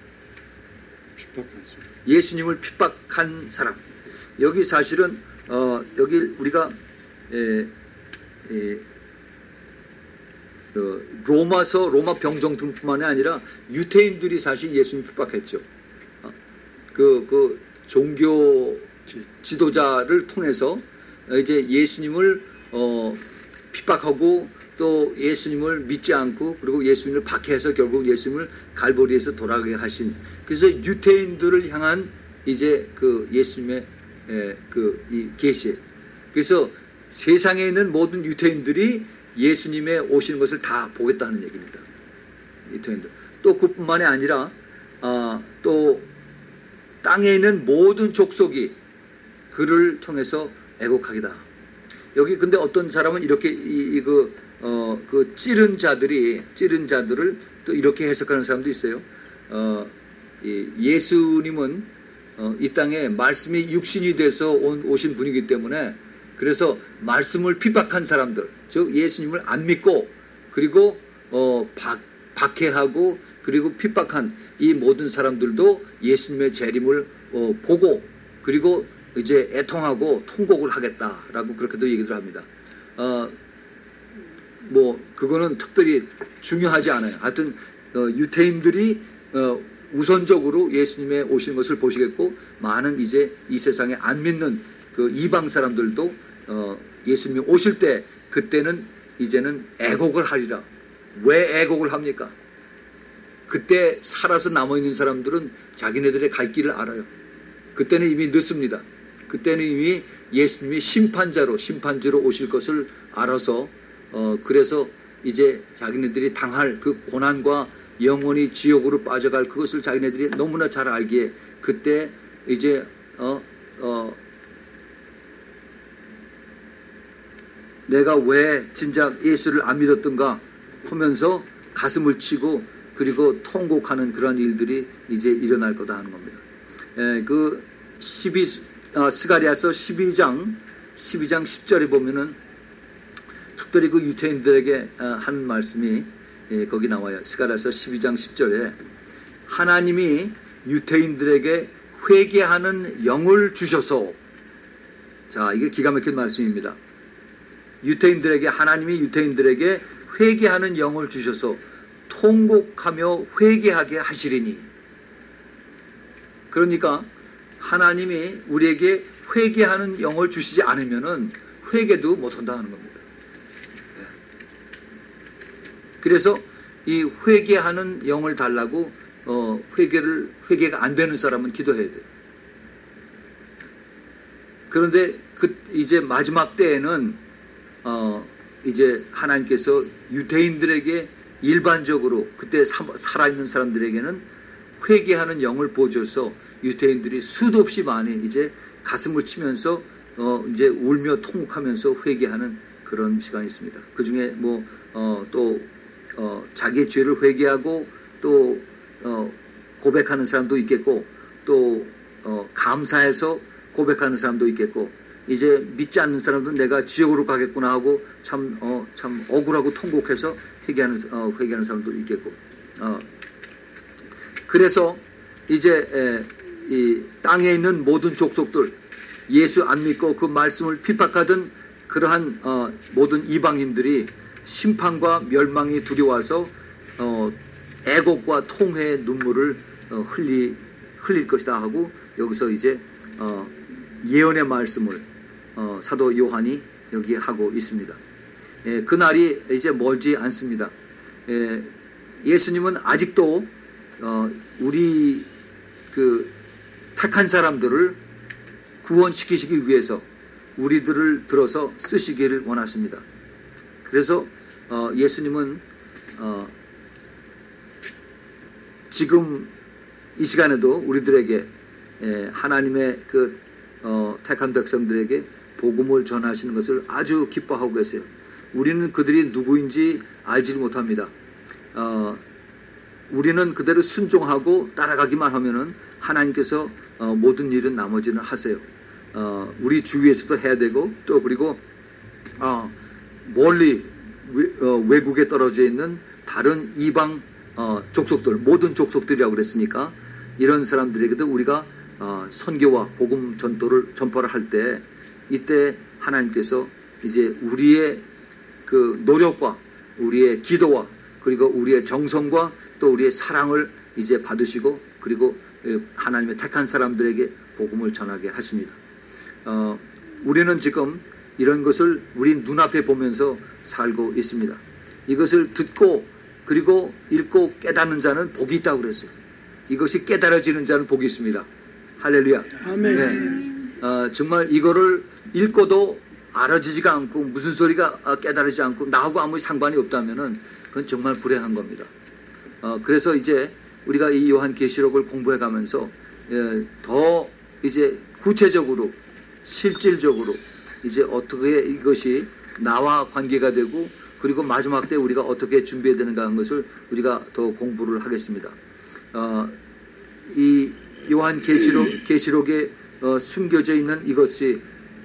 예수님을 핍박한 사람. 여기 사실은 여기 우리가 로마 병정들뿐만이 아니라 유태인들이 사실 예수님 핍박했죠. 그 종교 지도자를 통해서 이제 예수님을 핍박하고 또 예수님을 믿지 않고 그리고 예수님을 박해해서 결국 예수님을 갈보리에서 돌아가게 하신 그래서 유태인들을 향한 이제 그 예수님의 그 이 계시. 그래서 세상에 있는 모든 유태인들이 예수님의 오시는 것을 다 보겠다는 얘기입니다. 유태인들. 또 그뿐만이 아니라 또 땅에 있는 모든 족속이 그를 통해서 애곡하기다. 여기 근데 어떤 사람은 이렇게 그 찌른 자들을 또 이렇게 해석하는 사람도 있어요. 예수님은 이 땅에 말씀이 육신이 돼서 오신 분이기 때문에 그래서 말씀을 핍박한 사람들, 즉 예수님을 안 믿고 그리고 박해하고 그리고 핍박한 이 모든 사람들도 예수님의 재림을 보고 그리고 이제 애통하고 통곡을 하겠다라고 그렇게도 얘기를 합니다. 뭐 그거는 특별히 중요하지 않아요. 하여튼 유태인들이 우선적으로 예수님의 오시는 것을 보시겠고 많은 이제 이 세상에 안 믿는 그 이방 사람들도 예수님이 오실 때 그때는 이제는 애곡을 하리라. 왜 애곡을 합니까? 그때 살아서 남아있는 사람들은 자기네들의 갈 길을 알아요. 그때는 이미 늦습니다. 그때는 이미 예수님이 심판자로 오실 것을 알아서 그래서 이제 자기네들이 당할 그 고난과 영원히 지옥으로 빠져갈 그것을 자기네들이 너무나 잘 알기에 그때 이제 내가 왜 진작 예수를 안 믿었던가 하면서 가슴을 치고 그리고 통곡하는 그런 일들이 이제 일어날 거다 하는 겁니다. 그 스가랴서 12장 12장 10절에 보면은 특별히 그 유대인들에게 한 말씀이 거기 나와요. 스가랴서 12장 10절에 하나님이 유대인들에게 회개하는 영을 주셔서, 자, 이게 기가 막힌 말씀입니다. 하나님이 유대인들에게 회개하는 영을 주셔서 통곡하며 회개하게 하시리니. 그러니까 하나님이 우리에게 회개하는 영을 주시지 않으면은 회개도 못한다는 겁니다. 그래서 이 회개하는 영을 달라고 회개가 안 되는 사람은 기도해야 돼요. 그런데 이제 마지막 때에는 이제 하나님께서 유대인들에게 일반적으로 그때 살아있는 사람들에게는 회개하는 영을 보여줘서 유대인들이 수도 없이 많이 이제 가슴을 치면서 이제 울며 통곡하면서 회개하는 그런 시간이 있습니다. 그 중에 또 자기의 죄를 회개하고 또 고백하는 사람도 있겠고, 또 감사해서 고백하는 사람도 있겠고, 이제 믿지 않는 사람도 내가 지옥으로 가겠구나 하고 참 억울하고 통곡해서 회개하는 사람도 있겠고. 그래서 이제 이 땅에 있는 모든 족속들, 예수 안 믿고 그 말씀을 핍박하던 그러한 모든 이방인들이 심판과 멸망이 두려워서 애곡과 통회의 눈물을 흘릴 것이다 하고, 여기서 이제 예언의 말씀을 사도 요한이 여기 하고 있습니다. 그날이 이제 멀지 않습니다. 예수님은 아직도 우리 택한 사람들을 구원시키시기 위해서 우리들을 들어서 쓰시기를 원하십니다. 그래서 예수님은 지금 이 시간에도 우리들에게 하나님의 택한 백성들에게 복음을 전하시는 것을 아주 기뻐하고 계세요. 우리는 그들이 누구인지 알지 못합니다. 우리는 그대로 순종하고 따라가기만 하면은 하나님께서 모든 일은 나머지는 하세요. 우리 주위에서도 해야 되고, 또 그리고 멀리 외국에 떨어져 있는 다른 이방 족속들, 모든 족속들이라고 그랬으니까 이런 사람들에게도 우리가 선교와 복음 전파를 할 때, 이때 하나님께서 이제 우리의 그 노력과 우리의 기도와 그리고 우리의 정성과 또 우리의 사랑을 이제 받으시고, 그리고 하나님의 택한 사람들에게 복음을 전하게 하십니다. 우리는 지금 이런 것을 우리 눈앞에 보면서 살고 있습니다. 이것을 듣고 그리고 읽고 깨닫는 자는 복이 있다고 그랬어요. 이것이 깨달아지는 자는 복이 있습니다. 할렐루야. 아멘. 네. 정말 이거를 읽고도 알아지지가 않고 무슨 소리가 깨달아지지 않고 나하고 아무 상관이 없다면은 그건 정말 불행한 겁니다. 그래서 이제 우리가 이 요한계시록을 공부해 가면서 더 이제 구체적으로 실질적으로 이제 어떻게 이것이 나와 관계가 되고, 그리고 마지막 때 우리가 어떻게 준비해야 되는가 하는 것을 우리가 더 공부를 하겠습니다. 이 요한계시록에 숨겨져 있는 이것이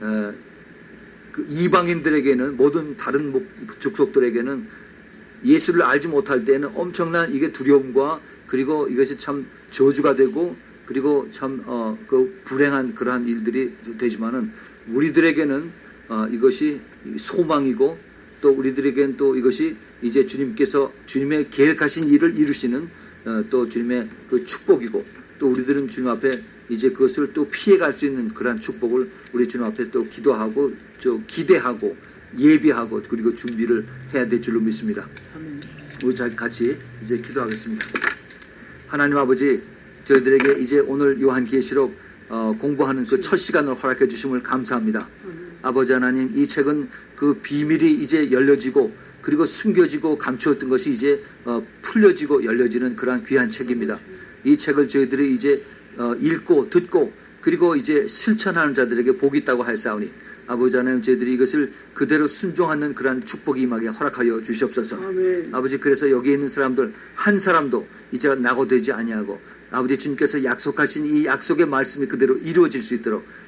그 이방인들에게는, 모든 다른 족속들에게는 예수를 알지 못할 때는 엄청난 이게 두려움과, 그리고 이것이 참 저주가 되고, 그리고 참 그 불행한 그러한 일들이 되지만은 우리들에게는 이것이 소망이고, 또 우리들에게는 또 이것이 이제 주님의 계획하신 일을 이루시는 또 주님의 그 축복이고, 또 우리들은 주님 앞에 이제 그것을 또 피해갈 수 있는 그러한 축복을 우리 주님 앞에 또 기도하고 기대하고 예비하고 그리고 준비를 해야 될 줄로 믿습니다. 우리 같이 이제 기도하겠습니다. 하나님 아버지, 저희들에게 이제 오늘 요한계시록 공부하는 그 첫 시간을 허락해 주심을 감사합니다. 아버지 하나님, 이 책은 그 비밀이 이제 열려지고, 그리고 숨겨지고 감추었던 것이 이제 풀려지고 열려지는 그러한 귀한 책입니다. 이 책을 저희들이 이제 읽고 듣고 그리고 이제 실천하는 자들에게 복이 있다고 하였사오니, 아버지 하나님, 저희들이 이것을 그대로 순종하는 그러한 축복이 임하게 허락하여 주시옵소서. 아멘. 아버지, 그래서 여기에 있는 사람들 한 사람도 이제 낙오되지 아니하고, 아버지 주님께서 약속하신 이 약속의 말씀이 그대로 이루어질 수 있도록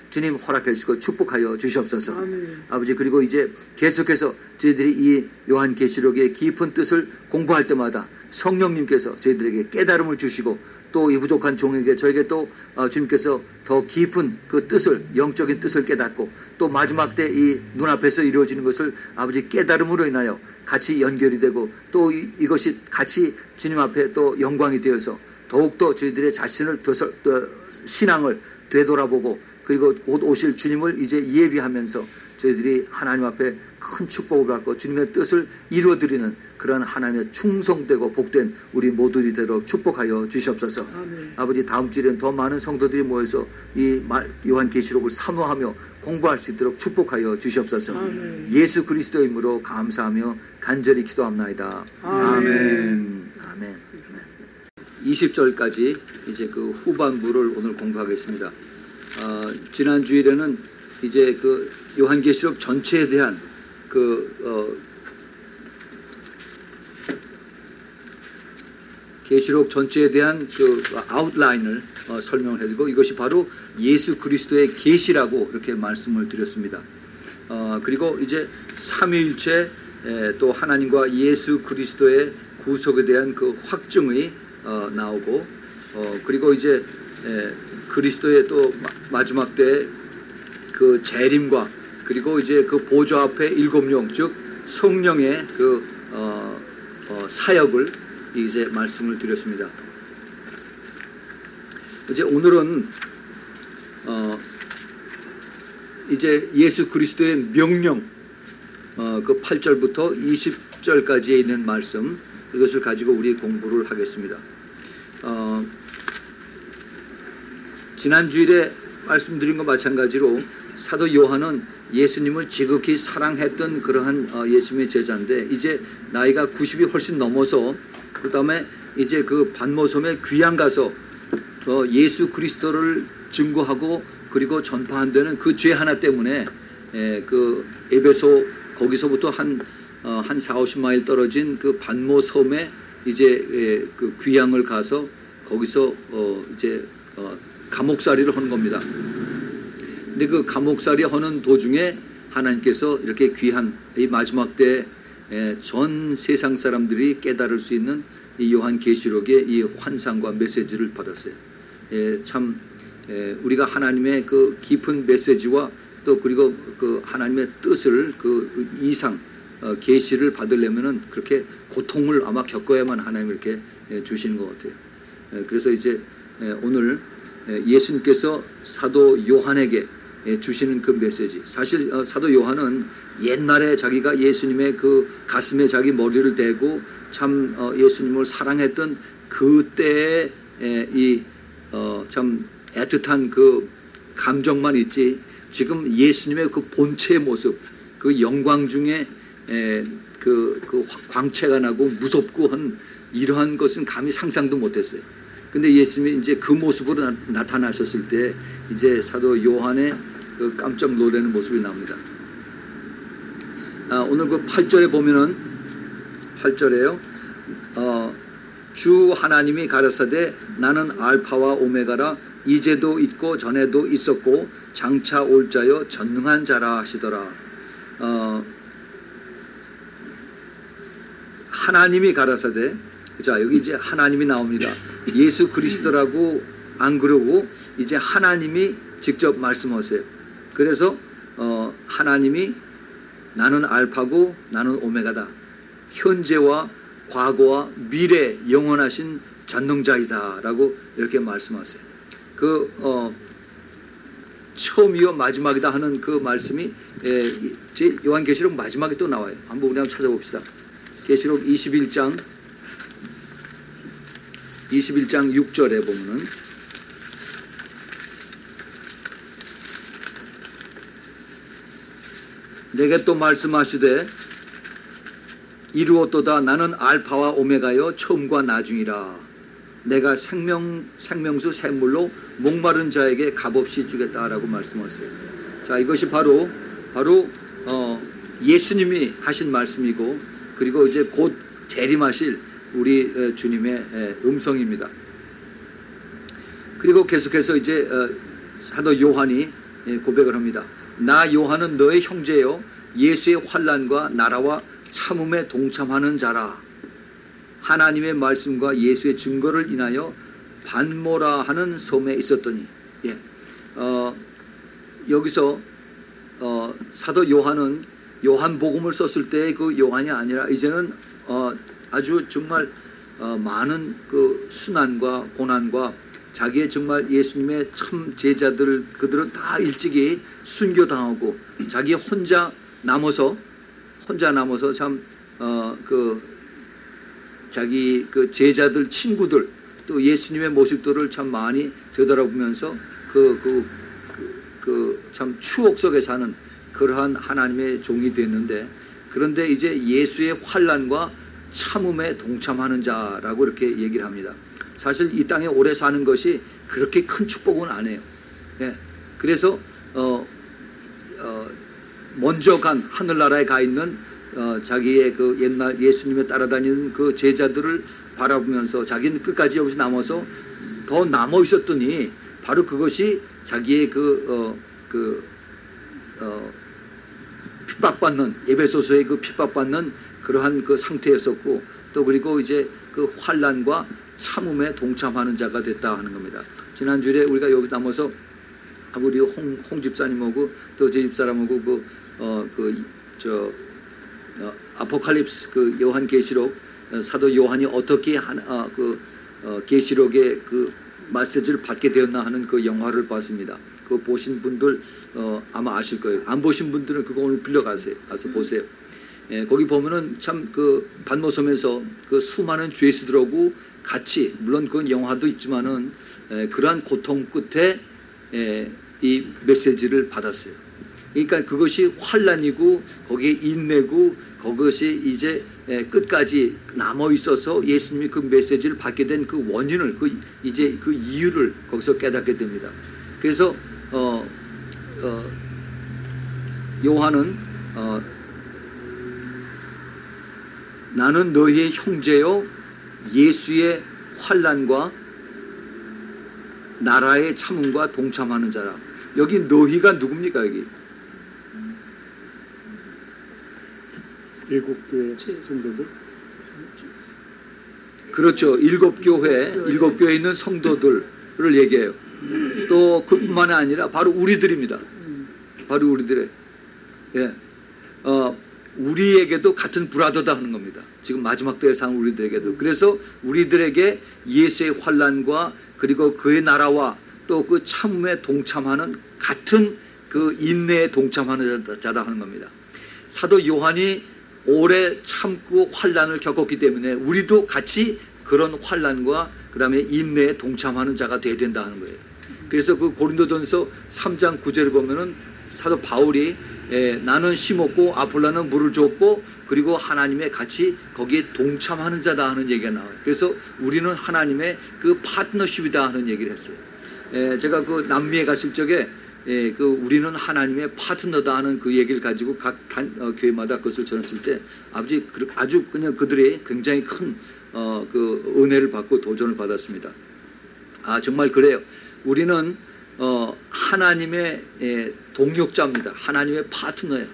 주님 허락해 주시고 축복하여 주시옵소서. 아멘. 아버지, 그리고 이제 계속해서 저희들이 이 요한계시록의 깊은 뜻을 공부할 때마다 성령님께서 저희들에게 깨달음을 주시고 또 이 부족한 종에게 저에게 또 주님께서 더 깊은 그 뜻을, 영적인 뜻을 깨닫고 또 마지막 때 이 눈앞에서 이루어지는 것을 아버지 깨달음으로 인하여 같이 연결이 되고 또 이것이 같이 주님 앞에 또 영광이 되어서 더욱더 저희들의 자신을 신앙을 되돌아보고 그리고 곧 오실 주님을 이제 예비하면서 저희들이 하나님 앞에 큰 축복을 받고 주님의 뜻을 이루어드리는 그런 하나님의 충성되고 복된 우리 모두들이 되도록 축복하여 주시옵소서. 아멘. 아버지, 다음 주에는 더 많은 성도들이 모여서 이 요한계시록을 사모하며 공부할 수 있도록 축복하여 주시옵소서. 아멘. 예수 그리스도의 이름으로 감사하며 간절히 기도합나이다. 아멘. 아멘. 20절까지 이제 그 후반부를 오늘 공부하겠습니다. 지난 주일에는 이제 그 요한계시록 전체에 대한 계시록 전체에 대한 그 아웃라인을 설명을 해드리고 이것이 바로 예수 그리스도의 계시라고 이렇게 말씀을 드렸습니다. 그리고 이제 삼위일체 또 하나님과 예수 그리스도의 구속에 대한 그 확증의 나오고 그리고 이제 그리스도의 또 마지막 때 그 재림과 그리고 이제 그 보좌 앞에 일곱 영 즉 성령의 그 사역을 이제 말씀을 드렸습니다. 이제 오늘은 이제 예수 그리스도의 명령 그 8절부터 20절까지에 있는 말씀 이것을 가지고 우리 공부를 하겠습니다. 지난 주일에 말씀드린 것 마찬가지로 사도 요한은 예수님을 지극히 사랑했던 그러한 예수님의 제자인데 이제 나이가 90이 훨씬 넘어서 그 다음에 이제 그 반모섬에 귀양 가서 예수 그리스도를 증거하고 그리고 전파한다는 그 죄 하나 때문에 그 에베소 거기서부터 한 40-50마일 떨어진 그 반모섬에 이제 그 귀양을 가서 거기서 이제 감옥살이를 하는 겁니다. 근데 그 감옥살이 하는 도중에 하나님께서 이렇게 귀한 이 마지막 때 전 세상 사람들이 깨달을 수 있는 이 요한계시록의 이 환상과 메시지를 받았어요. 참 우리가 하나님의 그 깊은 메시지와 또 그리고 그 하나님의 뜻을 그 이상 계시를 받으려면은 그렇게 고통을 아마 겪어야만 하나님 이렇게 주시는 것 같아요. 그래서 이제 오늘 예수님께서 사도 요한에게 주시는 그 메시지. 사실 사도 요한은 옛날에 자기가 예수님의 그 가슴에 자기 머리를 대고 참 예수님을 사랑했던 그때의 이 참 애틋한 그 감정만 있지 지금 예수님의 그 본체의 모습, 그 영광 중에 그 광채가 나고 무섭고 한 이러한 것은 감히 상상도 못했어요. 근데 예수님이 이제 그 모습으로 나타나셨을 때 이제 사도 요한의 그 깜짝 놀라는 모습이 나옵니다. 오늘 그 8절에 보면은 8절에요. 주 하나님이 가라사대 나는 알파와 오메가라 이제도 있고 전에도 있었고 장차 올 자여 전능한 자라 하시더라. 하나님이 가라사대 자 여기 이제 하나님이 나옵니다. 예수 그리스도라고 안 그러고 이제 하나님이 직접 말씀하세요. 그래서 하나님이 나는 알파고 나는 오메가다. 현재와 과거와 미래 영원하신 전능자이다 라고 이렇게 말씀하세요. 그 처음이요 마지막이다 하는 그 말씀이 요한계시록 마지막에 또 나와요. 한번 우리 한번 찾아봅시다. 계시록 21장 6절에 보면은 내게 또 말씀하시되 이루었도다 나는 알파와 오메가여 처음과 나중이라 내가 생명수 샘물로 목마른 자에게 값없이 주겠다라고 말씀하세요. 자 이것이 바로 예수님이 하신 말씀이고 그리고 이제 곧 재림하실 우리 주님의 음성입니다. 그리고 계속해서 이제 사도 요한이 고백을 합니다. 나 요한은 너의 형제요 예수의 환난과 나라와 참음에 동참하는 자라. 하나님의 말씀과 예수의 증거를 인하여 반모라 하는 섬에 있었더니. 여기서 사도 요한은 요한복음을 썼을 때 그 요한이 아니라 이제는 아주 정말 많은 그 순환과 고난과 자기의 정말 예수님의 참 제자들 그들은 다 일찍이 순교당하고 자기 혼자 남아서 참 자기 그 제자들 친구들 또 예수님의 모습들을 참 많이 되돌아보면서 참 추억 속에 사는 그러한 하나님의 종이 됐는데, 그런데 이제 예수의 환난과 참음에 동참하는 자라고 이렇게 얘기를 합니다. 사실 이 땅에 오래 사는 것이 그렇게 큰 축복은 아니에요. 그래서 먼저 간 하늘나라에 가 있는 자기의 그 옛날 예수님에 따라다니는 그 제자들을 바라보면서 자기는 끝까지 여기서 남아서 더 남아 있었더니 바로 그것이 자기의 핍박받는 에베소서의 그 핍박받는 그러한 그 상태였었고, 또 그리고 이제 그 환난과 참음에 동참하는 자가 됐다 하는 겁니다. 지난주에 우리가 여기 남아서 우리 홍 집사님하고 또 제 집사람하고 아포칼립스 그 요한계시록 사도 요한이 어떻게 계시록의 그 메시지를 받게 되었나 하는 그 영화를 봤습니다. 그거 보신 분들 아마 아실 거예요. 안 보신 분들은 그거 오늘 빌려가세요. 가서 보세요. 거기 보면은 참 그 반모섬에서 그 수많은 죄수들하고 같이, 물론 그건 영화도 있지만은 그러한 고통 끝에 이 메시지를 받았어요. 그러니까 그것이 환난이고 거기에 인내고 그것이 이제 끝까지 남아 있어서 예수님이 그 메시지를 받게 된 그 원인을 이제 그 이유를 거기서 깨닫게 됩니다. 그래서 요한은 나는 너희의 형제요 예수의 환난과 나라의 참음과 동참하는 자라. 여기 너희가 누굽니까? 여기 7교회 성도들? 그렇죠. 7교회에 있는 성도들을 얘기해요. 또 그뿐만이 아니라 바로 우리들입니다. 바로 우리들의 우리에게도 같은 브라더다 하는 겁니다. 지금 마지막 때에 사는 우리들에게도. 그래서 우리들에게 예수의 환난과 그리고 그의 나라와 또 그 참음에 동참하는 같은 그 인내에 동참하는 자다 하는 겁니다. 사도 요한이 오래 참고 환난을 겪었기 때문에 우리도 같이 그런 환난과 그 다음에 인내에 동참하는 자가 되어야 된다 하는 거예요. 그래서 그 고린도전서 3장 9절을 보면은 사도 바울이 나는 심었고 아폴로는 물을 줬고 그리고 하나님의 같이 거기에 동참하는 자다 하는 얘기가 나와요. 그래서 우리는 하나님의 그 파트너십이다 하는 얘기를 했어요. 제가 그 남미에 갔을 적에 우리는 하나님의 파트너다 하는 그 얘기를 가지고 각 교회마다 그것을 전했을 때 아주 그냥 그들이 굉장히 큰 그 은혜를 받고 도전을 받았습니다. 정말 그래요. 우리는 하나님의 동역자입니다. 하나님의 파트너예요.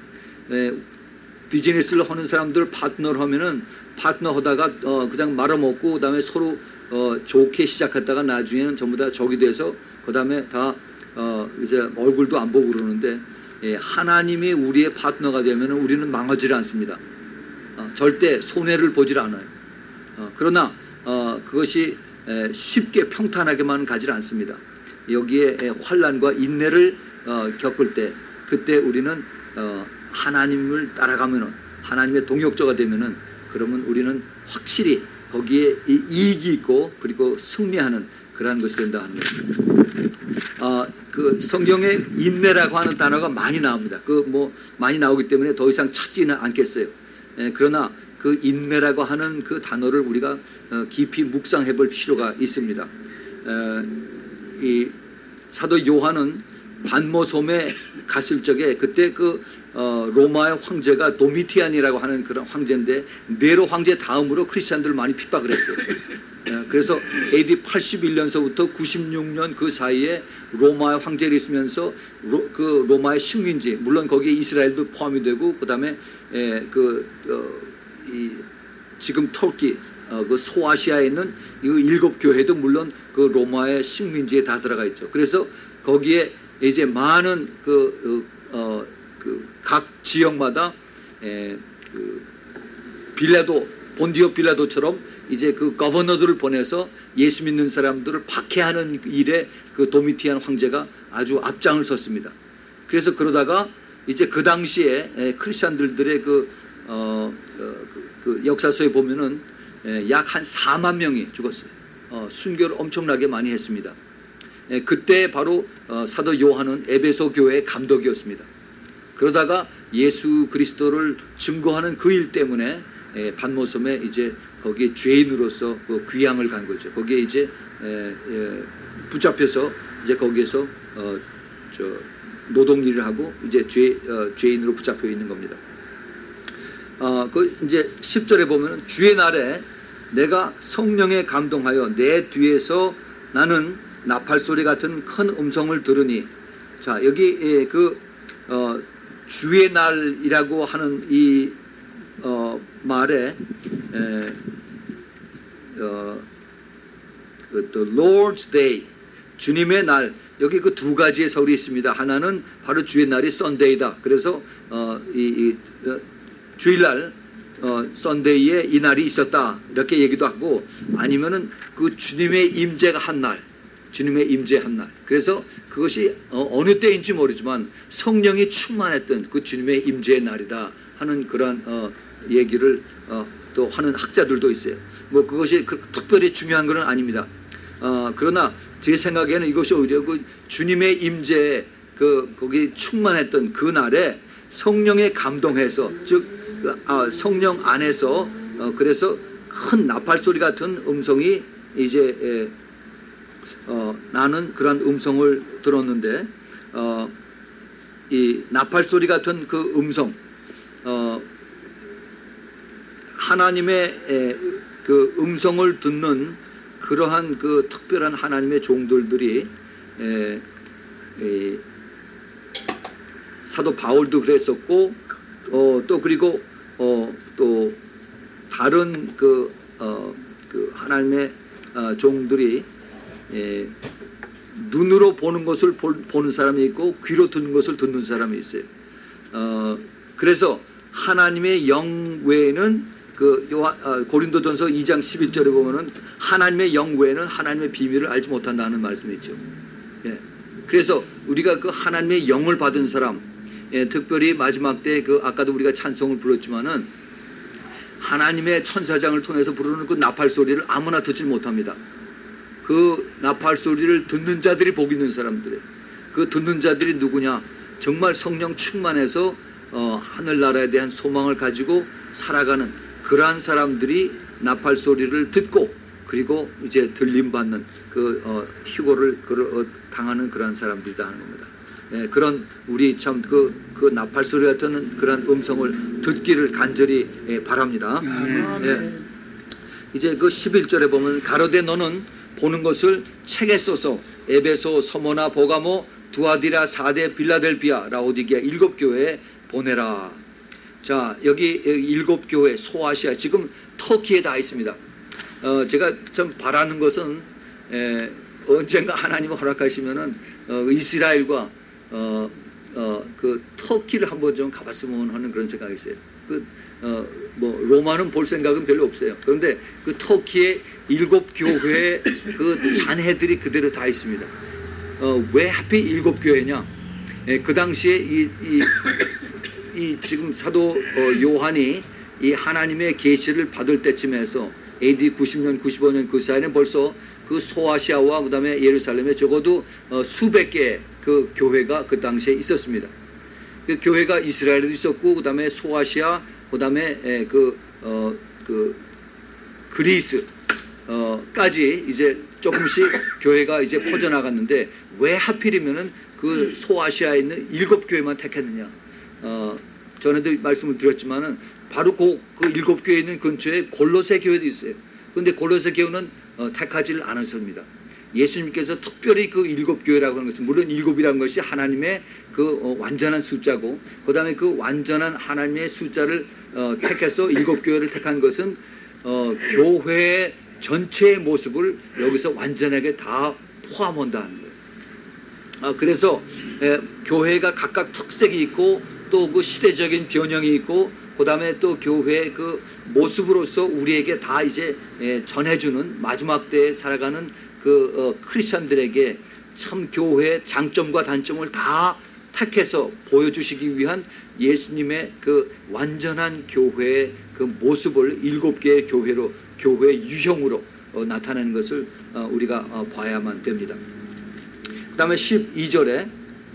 비즈니스를 하는 사람들 파트너를 하면은 파트너 하다가 그냥 말아먹고 그다음에 서로 좋게 시작했다가 나중에는 전부 다 적이 돼서 그다음에 다 이제 얼굴도 안 보고 그러는데 하나님이 우리의 파트너가 되면은 우리는 망하지 않습니다. 절대 손해를 보질 않아요. 그러나 그것이 쉽게 평탄하게만 가지 않습니다. 여기에 환난과 인내를 겪을 때 그때 우리는 하나님을 따라가면은 하나님의 동역자가 되면은 그러면 우리는 확실히 거기에 이익이 있고 그리고 승리하는 그러한 것이 된다 하는 것입니다. 그 성경에 인내라고 하는 단어가 많이 나옵니다. 많이 나오기 때문에 더 이상 찾지는 않겠어요. 그러나 그 인내라고 하는 그 단어를 우리가 깊이 묵상해 볼 필요가 있습니다. 이 사도 요한은 반모섬에 갔을 적에 그때 로마의 황제가 도미티안이라고 하는 그런 황제인데 네로 황제 다음으로 크리스찬들을 많이 핍박을 했어요. 그래서 AD 81년서부터 96년 그 사이에 로마 황제를 있으면서 그 로마의 식민지, 물론 거기에 이스라엘도 포함이 되고, 그 다음에 지금 터키, 그 소아시아에 있는 이 7교회도 물론 그 로마의 식민지에 다 들어가 있죠. 그래서 거기에 이제 많은 각 지역마다 본디오 빌라도처럼 이제 그 거버너들을 보내서 예수 믿는 사람들을 박해하는 일에 그 도미티안 황제가 아주 앞장을 섰습니다. 그래서 그러다가 이제 그 당시에 크리스찬들의 그 역사서에 보면은 약 한 4만 명이 죽었어요. 순교를 엄청나게 많이 했습니다. 그때 바로 사도 요한은 에베소 교회의 감독이었습니다. 그러다가 예수 그리스도를 증거하는 그 일 때문에 반모섬에 이제 거기에 죄인으로서 그 귀향을 간 거죠. 거기에 이제 붙잡혀서 이제 거기에서 노동일을 하고 이제 죄인으로 붙잡혀 있는 겁니다. 그 이제 10절에 보면 주의 날에 내가 성령에 감동하여 내 뒤에서 나는 나팔 소리 같은 큰 음성을 들으니, 자 여기 주의 날이라고 하는 이 말에 The Lord's Day, 주님의 날, 여기 그 두 가지의 설이 있습니다. 하나는 바로 주의 날이 썬데이다. 그래서 주일날 썬데이에 이 날이 있었다 이렇게 얘기도 하고, 아니면은 그 주님의 임재가 한 날, 주님의 임재한 날. 그래서 그것이 어느 때인지 모르지만 성령이 충만했던 그 주님의 임재의 날이다 하는 그런 얘기를 또 하는 학자들도 있어요. 뭐 그것이 특별히 중요한 것은 아닙니다. 그러나 제 생각에는 이것이 오히려 그 주님의 임재에 거기 충만했던 그 날에 성령에 감동해서, 즉 성령 안에서 그래서 큰 나팔 소리 같은 음성이 이제 나는 그런 음성을 들었는데, 이 나팔 소리 같은 그 음성, 하나님의 그 음성을 듣는 그러한 그 특별한 하나님의 종들들이 사도 바울도 그랬었고, 또 그리고 또 다른 그 하나님의 종들이 눈으로 보는 것을 보는 사람이 있고 귀로 듣는 것을 듣는 사람이 있어요. 그래서 하나님의 영 외에는 고린도전서 2장 11절에 보면은 하나님의 영 외에는 하나님의 비밀을 알지 못한다는 말씀이 있죠. 그래서 우리가 그 하나님의 영을 받은 사람, 특별히 마지막 때 아까도 우리가 찬송을 불렀지만은 하나님의 천사장을 통해서 부르는 그 나팔 소리를 아무나 듣지 못합니다. 그 나팔 소리를 듣는 자들이 복 있는 사람들이에요. 그 듣는 자들이 누구냐? 정말 성령 충만해서 하늘나라에 대한 소망을 가지고 살아가는 그러한 사람들이 나팔 소리를 듣고, 그리고 이제 들림받는 휴거를 당하는 그러한 사람들이다 하는 겁니다. 그런 우리 참 그 나팔 소리 같은 그런 음성을 듣기를 간절히 바랍니다. 이제 그 11절에 보면 가로되 너는 보는 것을 책에 써서 에베소, 서모나, 보가모, 두아디라, 사데, 빌라델비아, 라오디게아 7교회에 보내라. 자, 여기 7교회 소아시아, 지금 터키에 다 있습니다. 제가 좀 바라는 것은 언젠가 하나님이 허락하시면은 이스라엘과 그 터키를 한번 좀 가봤으면 하는 그런 생각이 있어요. 뭐 로마는 볼 생각은 별로 없어요. 그런데 그 터키의 7교회의 그 잔해들이 그대로 다 있습니다. 왜 하필 7교회냐? 그 당시에 이 지금 사도 요한이 이 하나님의 계시를 받을 때쯤에서 AD 90년, 95년 그 사이에는 벌써 그 소아시아와 그 다음에 예루살렘에 적어도 수백 개의 그 교회가 그 당시에 있었습니다. 그 교회가 이스라엘에도 있었고, 그 다음에 소아시아, 그 다음에 그리스 까지 이제 조금씩 교회가 이제 퍼져나갔는데, 왜 하필이면은 그 소아시아에 있는 7교회만 택했느냐? 전에도 말씀을 드렸지만은 바로 그 7교회 있는 근처에 골로새 교회도 있어요. 그런데 골로새 교회는 택하지 않으십니다. 예수님께서 특별히 그 7교회라고 하는 것은 물론 7이라는 것이 하나님의 그 완전한 숫자고 그다음에 그 완전한 하나님의 숫자를 택해서 7교회를 택한 것은 교회의 전체의 모습을 여기서 완전하게 다 포함한다는 거예요. 그래서 교회가 각각 특색이 있고 또 그 시대적인 변형이 있고 그다음에 또 교회의 그 모습으로서 우리에게 다 이제 전해주는 마지막 때에 살아가는 그 크리스천들에게 참 교회의 장점과 단점을 다 택해서 보여주시기 위한 예수님의 그 완전한 교회의 그 모습을 7개의 교회로 교회의 유형으로 나타내는 것을 우리가 봐야만 됩니다. 그 다음에 12절에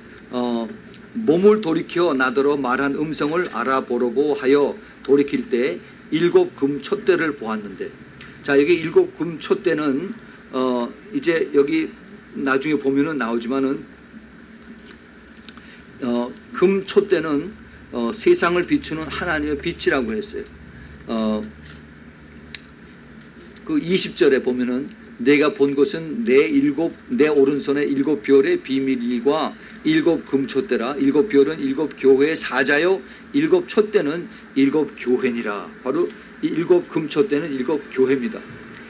몸을 돌이켜 나더러 말한 음성을 알아보려고 하여 돌이킬 때 7 금촛대를 보았는데, 자 여기 7 금촛대는 이제 여기 나중에 보면은 나오지만은 금촛대는 세상을 비추는 하나님의 빛이라고 했어요. 그 20절에 보면은 내가 본 것은 내 오른손에 7 별의 비밀과 7 금촛대라. 7 별은 7 교회의 사자요 7 촛대는 7 교회니라. 바로 이 7 금촛대는 7 교회입니다.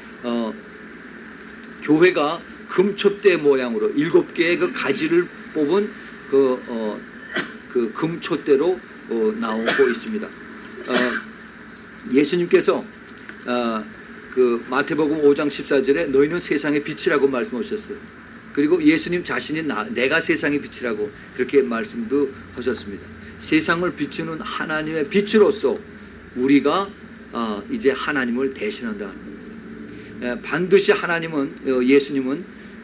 교회가 금촛대 모양으로 7개의 그 가지를 뽑은 그 금촛대로 나오고 있습니다. 예수님께서 그 마태복음 5장 14절에 너희는 세상의 빛이라고 말씀하셨어요. 그리고 예수님 자신이 내가 세상의 빛이라고 그렇게 말씀도 하셨습니다. 세상을 비추는 하나님의 빛으로서 우리가 이제 하나님을 대신한다. 반드시 하나님은 예수님은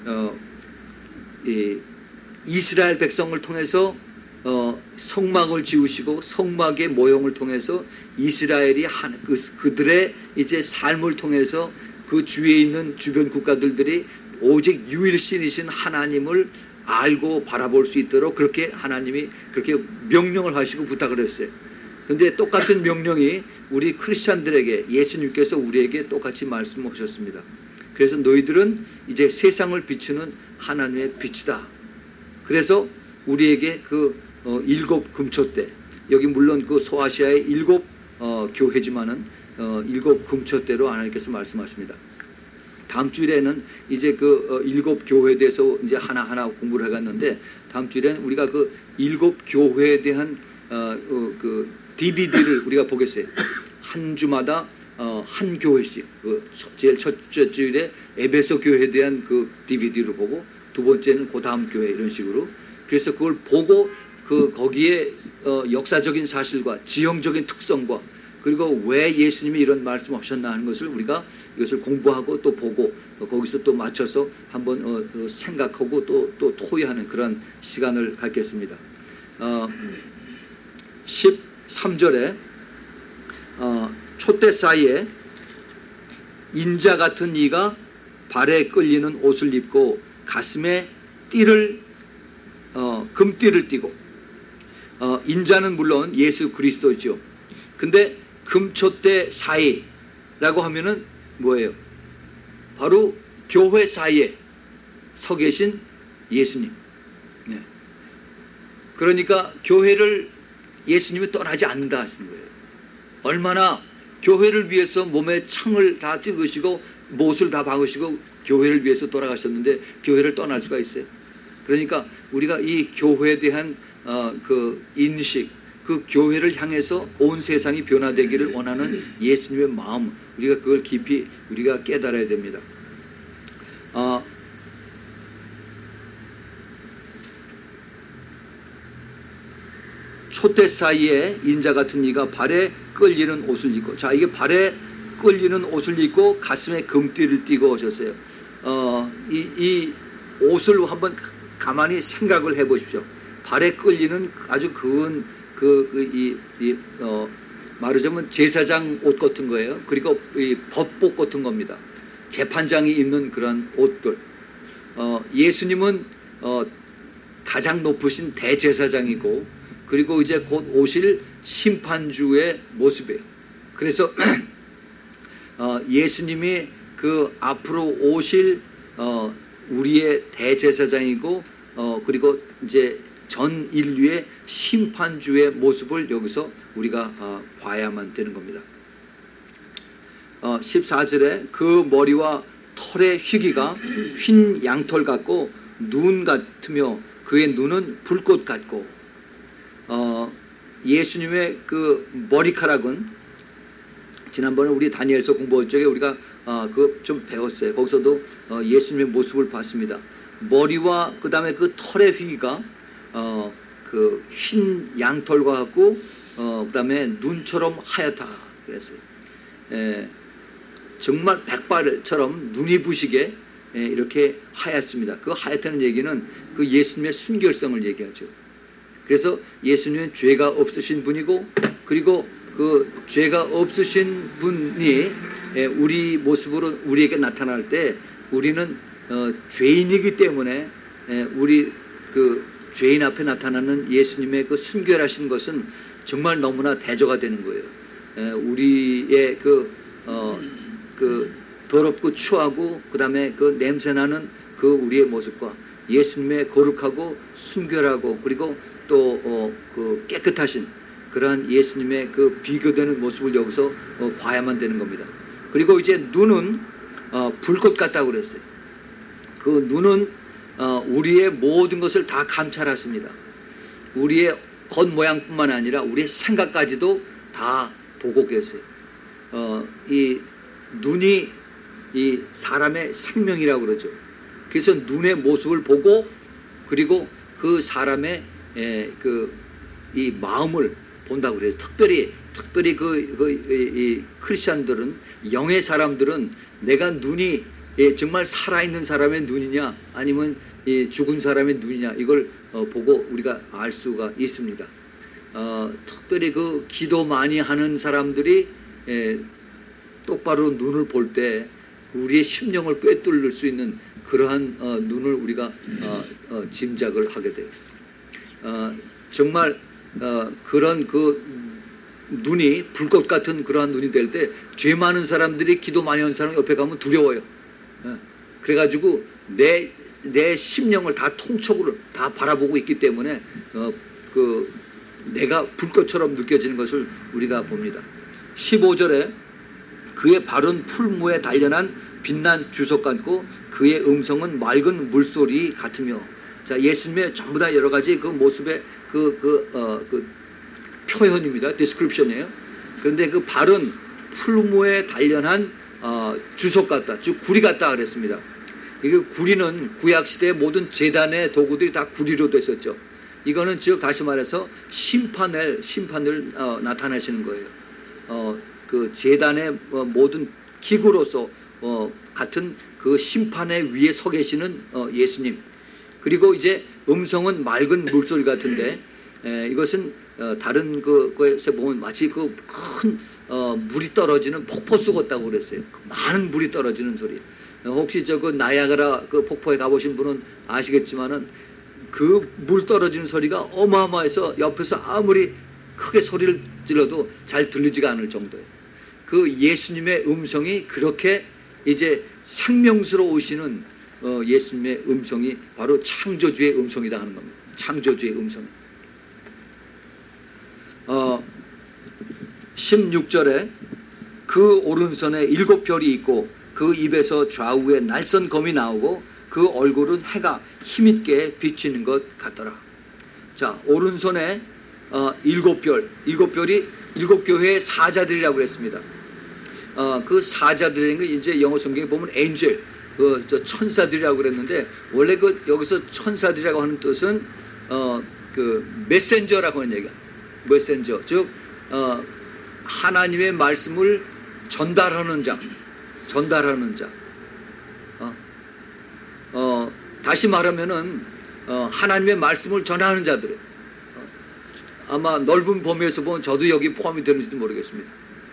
이스라엘 백성을 통해서 성막을 지으시고 성막의 모형을 통해서 이스라엘이 그들의 이제 삶을 통해서 그 주위에 있는 주변 국가들이 오직 유일신이신 하나님을 알고 바라볼 수 있도록 그렇게 하나님이 그렇게 명령을 하시고 부탁을 했어요. 그런데 똑같은 명령이 우리 크리스찬들에게 예수님께서 우리에게 똑같이 말씀하셨습니다. 그래서 너희들은 이제 세상을 비추는 하나님의 빛이다. 그래서 우리에게 그 7 금촛대, 여기 물론 그 소아시아의 7 교회지만은 7 금촛대로 하나님께서 말씀하십니다. 다음 주일에는 이제 그 7 교회에 대해서 이제 하나하나 공부를 해갔는데 다음 주일에는 우리가 그 7 교회에 대한 그 DVD를 우리가 보겠어요. 한 주마다 한 교회씩 제일 첫째 주일에 에베소 교회에 대한 그 DVD를 보고 두 번째는 그 다음 교회 이런 식으로 그래서 그걸 보고 그 거기에 역사적인 사실과 지형적인 특성과 그리고 왜 예수님이 이런 말씀을 하셨나 하는 것을 우리가 이것을 공부하고 또 보고 거기서 또 맞춰서 한번 생각하고 또 토의하는 그런 시간을 갖겠습니다. 13절에 촛대 사이에 인자 같은 이가 발에 끌리는 옷을 입고 가슴에 금띠를 띠고 인자는 물론 예수 그리스도죠. 근데 금촛대 사이라고 하면은 뭐예요? 바로 교회 사이에 서 계신 예수님. 네. 그러니까 교회를 예수님이 떠나지 않는다 하시는 거예요. 얼마나 교회를 위해서 몸에 창을 다 찍으시고 못을 다 박으시고 교회를 위해서 돌아가셨는데 교회를 떠날 수가 있어요. 그러니까 우리가 이 교회에 대한 그 인식, 그 교회를 향해서 온 세상이 변화되기를 원하는 예수님의 마음, 우리가 그걸 깊이 우리가 깨달아야 됩니다. 촛대 사이에 인자 같은 이가 발에 끌리는 옷을 입고, 자 이게 발에 끌리는 옷을 입고 가슴에 금띠를 띠고 오셨어요. 이 옷을 한번 가만히 생각을 해보십시오. 발에 끌리는 아주 말하자면 제사장 옷 같은 거예요. 그리고 이 법복 같은 겁니다. 재판장이 입는 그런 옷들. 예수님은 가장 높으신 대제사장이고, 그리고 이제 곧 오실 심판주의 모습이에요. 그래서 예수님이 그 앞으로 오실 우리의 대제사장이고 그리고 이제 전 인류의 심판주의 모습을 여기서 우리가 봐야만 되는 겁니다. 14절에 그 머리와 털의 희귀가 흰 양털 같고 눈 같으며 그의 눈은 불꽃 같고 예수님의 그 머리카락은 지난번에 우리 다니엘서 공부할 적에 우리가 그 좀 배웠어요. 거기서도 예수님의 모습을 봤습니다. 머리와 그 다음에 그 털의 휘가 그 흰 양털과 같고 그 다음에 눈처럼 하얗다 그랬어요. 정말 백발처럼 눈이 부시게 이렇게 하얗습니다. 그 하얗다는 얘기는 그 예수님의 순결성을 얘기하죠. 그래서 예수님은 죄가 없으신 분이고 그리고 그 죄가 없으신 분이 우리 모습으로 우리에게 나타날 때 우리는 죄인이기 때문에 우리 그 죄인 앞에 나타나는 예수님의 그 순결하신 것은 정말 너무나 대조가 되는 거예요. 우리의 그 더럽고 추하고 그 다음에 그 냄새나는 그 우리의 모습과 예수님의 거룩하고 순결하고 그리고 또 그 깨끗하신 그러한 예수님의 그 비교되는 모습을 여기서 봐야만 되는 겁니다. 그리고 이제 눈은 불꽃 같다고 그랬어요. 그 눈은 우리의 모든 것을 다 감찰하십니다. 우리의 겉모양뿐만 아니라 우리의 생각까지도 다 보고 계세요. 이 눈이 이 사람의 생명이라고 그러죠. 그래서 눈의 모습을 보고 그리고 그 사람의 이 마음을 본다고 그래요. 특별히 이 크리스천들은 영의 사람들은 내가 눈이 정말 살아있는 사람의 눈이냐 아니면 죽은 사람의 눈이냐 이걸 보고 우리가 알 수가 있습니다. 특별히 그 기도 많이 하는 사람들이 똑바로 눈을 볼 때 우리의 심령을 꿰뚫을 수 있는 그러한 눈을 우리가 짐작을 하게 돼요. 정말 그런 그 눈이 불꽃 같은 그러한 눈이 될 때 죄 많은 사람들이 기도 많이 하는 사람 옆에 가면 두려워요. 그래가지고 내 심령을 다 통촉으로 다 바라보고 있기 때문에 그 내가 불꽃처럼 느껴지는 것을 우리가 봅니다. 15절에 그의 발은 풀무에 단련한 빛난 주석 같고 그의 음성은 맑은 물소리 같으며. 자, 예수님의 전부 다 여러 가지 그 모습의 그 표현입니다. 디스크립션이에요. 그런데 그 발은 풀무에 단련한 주석 같다, 즉 구리 같다 그랬습니다. 이게 구리는 구약 시대의 모든 제단의 도구들이 다 구리로 됐었죠. 이거는 즉 다시 말해서 심판을 나타내시는 거예요. 그 제단의 모든 기구로서 같은 그 심판의 위에 서 계시는 예수님. 그리고 이제 음성은 맑은 물소리 같은데 이것은 다른 그거에서 보면 마치 그 큰 물이 떨어지는 폭포 쏘겠다고 그랬어요. 많은 물이 떨어지는 소리. 혹시 그 나야가라 그 폭포에 가보신 분은 아시겠지만은 그 물 떨어지는 소리가 어마어마해서 옆에서 아무리 크게 소리를 질러도 잘 들리지가 않을 정도예요. 그 예수님의 음성이 그렇게 이제 생명스러우시는 예수님의 음성이 바로 창조주의 음성이다 하는 겁니다. 창조주의 음성. 16절에 그 오른손에 7별이 있고 그 입에서 좌우에 날선 검이 나오고 그 얼굴은 해가 힘있게 비치는 것 같더라. 자, 오른손에 7별, 7별이 7교회의 사자들이라고 그랬습니다. 그 사자들이라는 게 이제 영어 성경에 보면 엔젤, 천사들이라고 그랬는데 원래 여기서 천사들이라고 하는 뜻은 그 메신저라고 하는 얘기야. 메신저, 즉 하나님의 말씀을 전달하는 자. 다시 말하면은 하나님의 말씀을 전하는 자들. 아마 넓은 범위에서 보면 저도 여기 포함이 되는지도 모르겠습니다.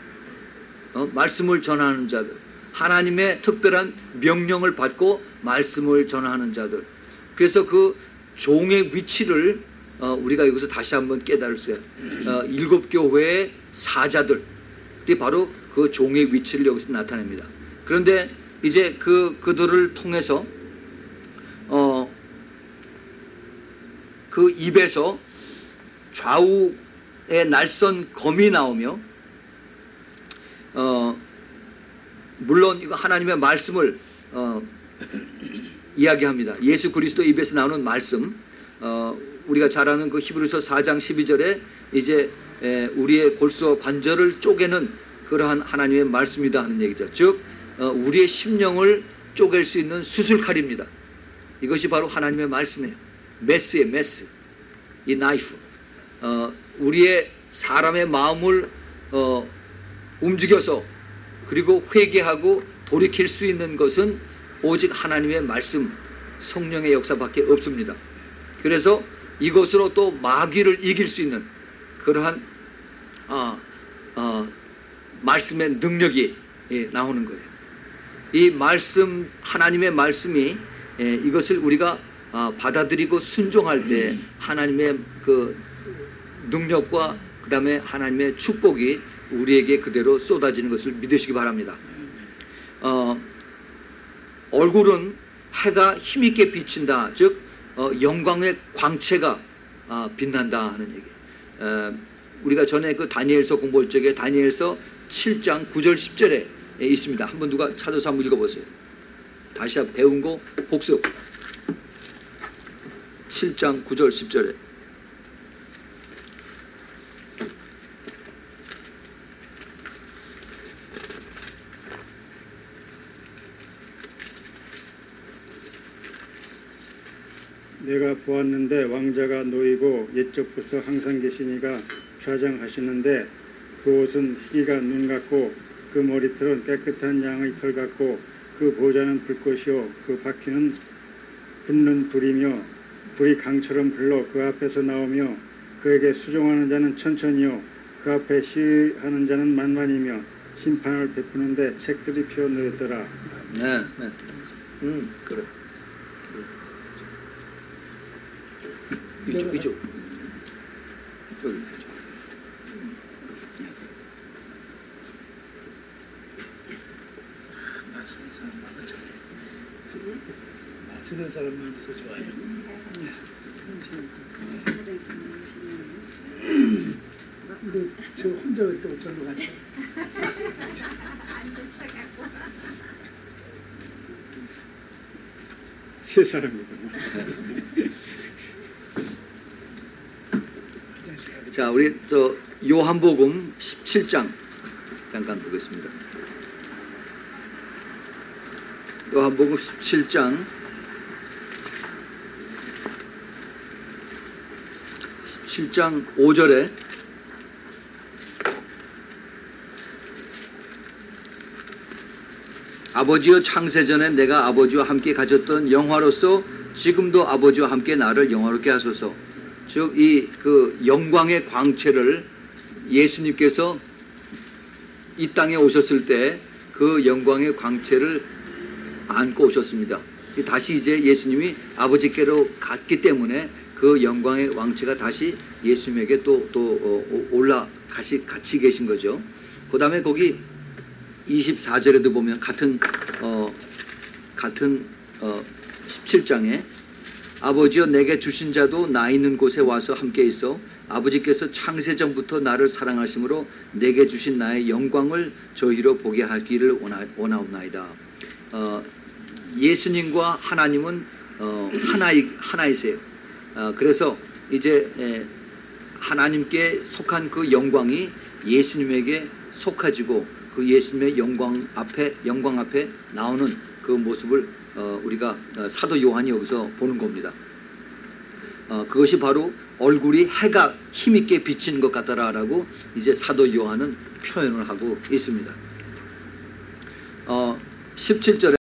말씀을 전하는 자들, 하나님의 특별한 명령을 받고 말씀을 전하는 자들. 그래서 그 종의 위치를 우리가 여기서 다시 한번 깨달을 수 있어요. 7교회의 사자들이 바로 그 종의 위치를 여기서 나타냅니다. 그런데 이제 그들을 통해서 그 입에서 좌우의 날선 검이 나오며 물론 이거 하나님의 말씀을 이야기합니다. 예수 그리스도 입에서 나오는 말씀, 우리가 잘 아는 그 히브리서 4장 12절에 이제 우리의 골수와 관절을 쪼개는 그러한 하나님의 말씀이다 하는 얘기죠. 즉 우리의 심령을 쪼갤 수 있는 수술칼입니다. 이것이 바로 하나님의 말씀이에요. 메스예요, 메스. 이 나이프. 우리의 사람의 마음을 움직여서 그리고 회개하고 돌이킬 수 있는 것은 오직 하나님의 말씀, 성령의 역사밖에 없습니다. 그래서 이것으로 또 마귀를 이길 수 있는 그러한 말씀의 능력이 나오는 거예요. 이 말씀, 하나님의 말씀이 이것을 우리가 받아들이고 순종할 때 하나님의 그 능력과 그 다음에 하나님의 축복이 우리에게 그대로 쏟아지는 것을 믿으시기 바랍니다. 얼굴은 해가 힘있게 비친다. 즉 영광의 광채가 빛난다 하는 얘기. 우리가 전에 그 다니엘서 공부할 적에 다니엘서 7장 9절 10절에 있습니다. 한번 누가 찾아서 한번 읽어보세요. 다시 한번 배운 거 복습. 7장 9절 10절에 내가 보았는데 왕자가 놓이고 옛적부터 항상 계시니가 좌장하시는데 그 옷은 희기가 눈 같고 그 머리털은 깨끗한 양의 털 같고 그 보좌는 불꽃이요 그 바퀴는 붙는 불이며 불이 강처럼 불러 그 앞에서 나오며 그에게 수종하는 자는 천천히요 그 앞에 시하는 자는 만만이며 심판을 베푸는데 책들이 피어놓였더라. 네, 그래. 이쪽. 쓰는 사람 많아서 좋아요. 근데 저 혼자 또 절로 갔죠. 세 사람이다. 자, 우리 저 요한복음 17장 잠깐 보겠습니다. 요한복음 17장 5절에 아버지여 창세전에 내가 아버지와 함께 가졌던 영화로서 지금도 아버지와 함께 나를 영화롭게 하소서. 즉 이 그 영광의 광채를 예수님께서 이 땅에 오셨을 때 그 영광의 광채를 안고 오셨습니다. 다시 이제 예수님이 아버지께로 갔기 때문에 그 영광의 광채가 다시 예수님에게 또 올라 같이 계신 거죠. 그 다음에 거기 24절에도 보면 같은 17장에 아버지여 내게 주신 자도 나 있는 곳에 와서 함께 있어 아버지께서 창세전부터 나를 사랑하심으로 내게 주신 나의 영광을 저희로 보게 하기를 원하옵나이다. 예수님과 하나님은 하나이세요. 그래서 이제 하나님께 속한 그 영광이 예수님에게 속해지고 그 예수님의 영광 앞에 나오는 그 모습을 우리가 사도 요한이 여기서 보는 겁니다. 그것이 바로 얼굴이 해가 힘있게 비친 것 같더라라고 이제 사도 요한은 표현을 하고 있습니다. 17절에